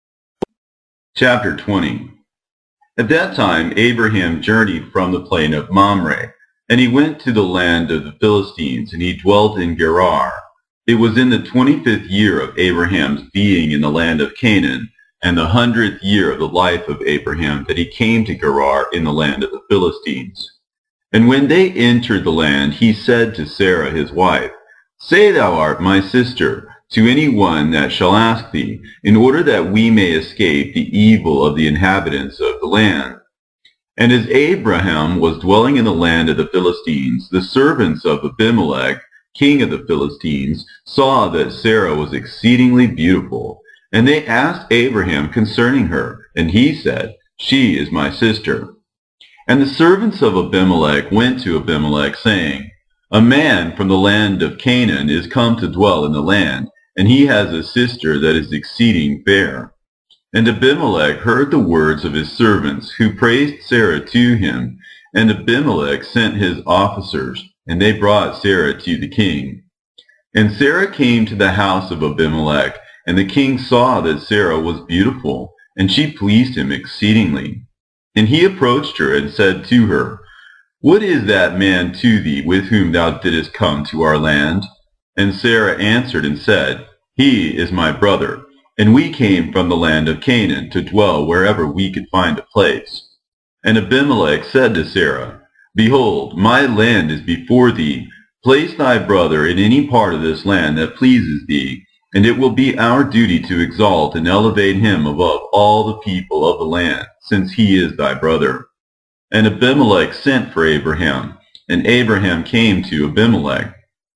Chapter twenty. At that time Abraham journeyed from the plain of Mamre, and he went to the land of the Philistines, and he dwelt in Gerar. It was in the twenty-fifth year of Abraham's being in the land of Canaan, and the hundredth year of the life of Abraham, that he came to Gerar in the land of the Philistines. And when they entered the land, he said to Sarah his wife, Say thou art my sister, to any one that shall ask thee, in order that we may escape the evil of the inhabitants of the land. And as Abraham was dwelling in the land of the Philistines, the servants of Abimelech, king of the Philistines, saw that Sarah was exceedingly beautiful. And they asked Abraham concerning her, and he said, She is my sister. And the servants of Abimelech went to Abimelech, saying, A man from the land of Canaan is come to dwell in the land, and he has a sister that is exceeding fair. And Abimelech heard the words of his servants, who praised Sarah to him. And Abimelech sent his officers, and they brought Sarah to the king. And Sarah came to the house of Abimelech, and the king saw that Sarah was beautiful, and she pleased him exceedingly. And he approached her and said to her, What is that man to thee with whom thou didst come to our land? And Sarah answered and said, He is my brother, and we came from the land of Canaan to dwell wherever we could find a place. And Abimelech said to Sarah, Behold, my land is before thee. Place thy brother in any part of this land that pleases thee, and it will be our duty to exalt and elevate him above all the people of the land, since he is thy brother. And Abimelech sent for Abraham, and Abraham came to Abimelech.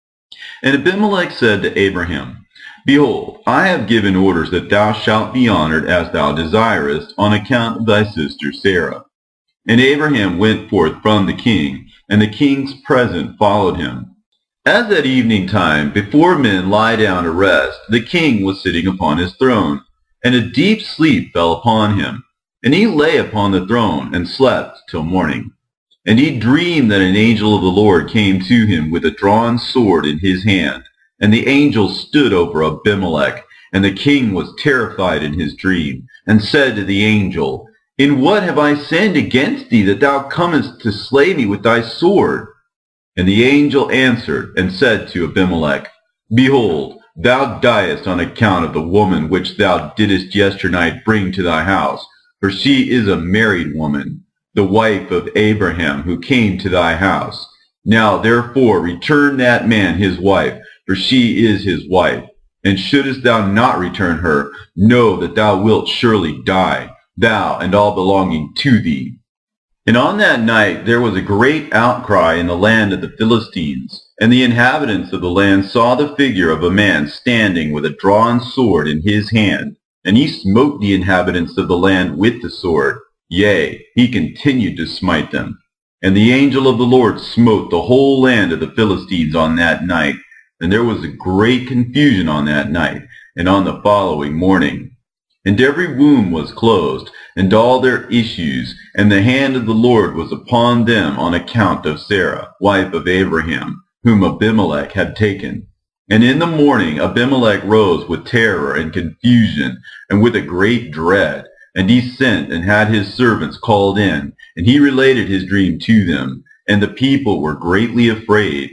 And Abimelech said to Abraham, Behold, I have given orders that thou shalt be honored as thou desirest, on account of thy sister Sarah. And Abraham went forth from the king, and the king's present followed him. As at evening time, before men lie down to rest, the king was sitting upon his throne, and a deep sleep fell upon him. And he lay upon the throne, and slept till morning. And he dreamed that an angel of the Lord came to him with a drawn sword in his hand. And the angel stood over Abimelech, and the king was terrified in his dream, and said to the angel, In what have I sinned against thee, that thou comest to slay me with thy sword? And the angel answered and said to Abimelech, Behold, thou diest on account of the woman which thou didst yesternight bring to thy house, for she is a married woman, the wife of Abraham, who came to thy house. Now therefore return that man his wife, for she is his wife. And shouldest thou not return her, know that thou wilt surely die, thou and all belonging to thee. And on that night there was a great outcry in the land of the Philistines, and the inhabitants of the land saw the figure of a man standing with a drawn sword in his hand. And he smote the inhabitants of the land with the sword, yea, he continued to smite them. And the angel of the Lord smote the whole land of the Philistines on that night. And there was a great confusion on that night, and on the following morning. And every womb was closed, and all their issues, and the hand of the Lord was upon them on account of Sarah, wife of Abraham, whom Abimelech had taken. And in the morning Abimelech rose with terror and confusion, and with a great dread. And he sent and had his servants called in, and he related his dream to them, and the people were greatly afraid.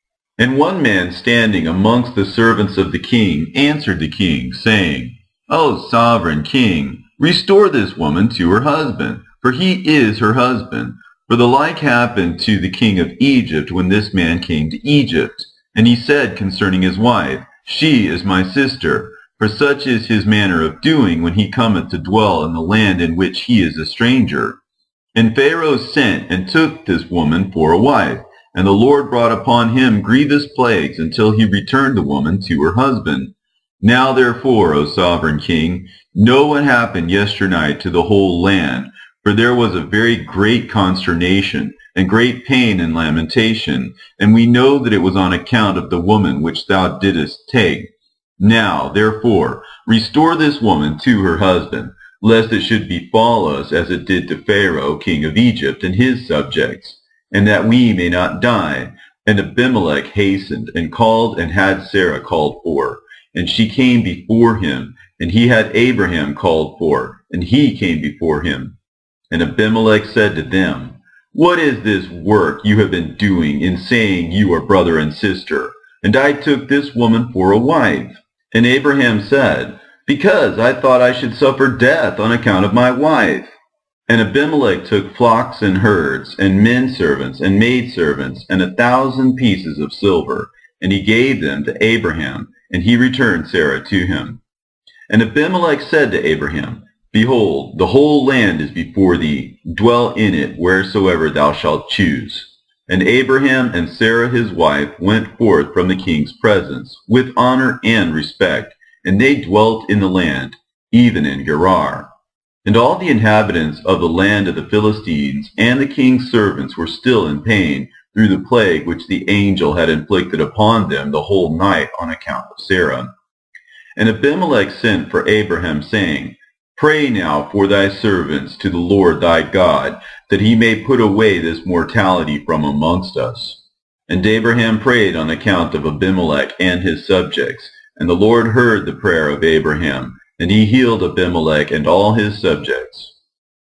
And one man standing amongst the servants of the king answered the king, saying, O sovereign king, restore this woman to her husband, for he is her husband. For the like happened to the king of Egypt when this man came to Egypt. And he said concerning his wife, She is my sister, for such is his manner of doing when he cometh to dwell in the land in which he is a stranger. And Pharaoh sent and took this woman for a wife, and the Lord brought upon him grievous plagues until he returned the woman to her husband. Now therefore, O sovereign king, know what happened yesternight to the whole land, for there was a very great consternation, and great pain and lamentation, and we know that it was on account of the woman which thou didst take. Now therefore, restore this woman to her husband, lest it should befall us as it did to Pharaoh king of Egypt and his subjects, and that we may not die. And Abimelech hastened, and called and had Sarah called for. And she came before him, and he had Abraham called for, and he came before him. And Abimelech said to them, What is this work you have been doing in saying you are brother and sister? And I took this woman for a wife. And Abraham said, Because I thought I should suffer death on account of my wife. And Abimelech took flocks and herds, and men servants, and maidservants, and a thousand pieces of silver, and he gave them to Abraham, and he returned Sarah to him. And Abimelech said to Abraham, Behold, the whole land is before thee, dwell in it wheresoever thou shalt choose. And Abraham and Sarah his wife went forth from the king's presence, with honor and respect, and they dwelt in the land, even in Gerar. And all the inhabitants of the land of the Philistines and the king's servants were still in pain through the plague which the angel had inflicted upon them the whole night on account of Sarah. And Abimelech sent for Abraham, saying, Pray now for thy servants to the Lord thy God, that he may put away this mortality from amongst us. And Abraham prayed on account of Abimelech and his subjects, and the Lord heard the prayer of Abraham, and he healed Abimelech and all his subjects.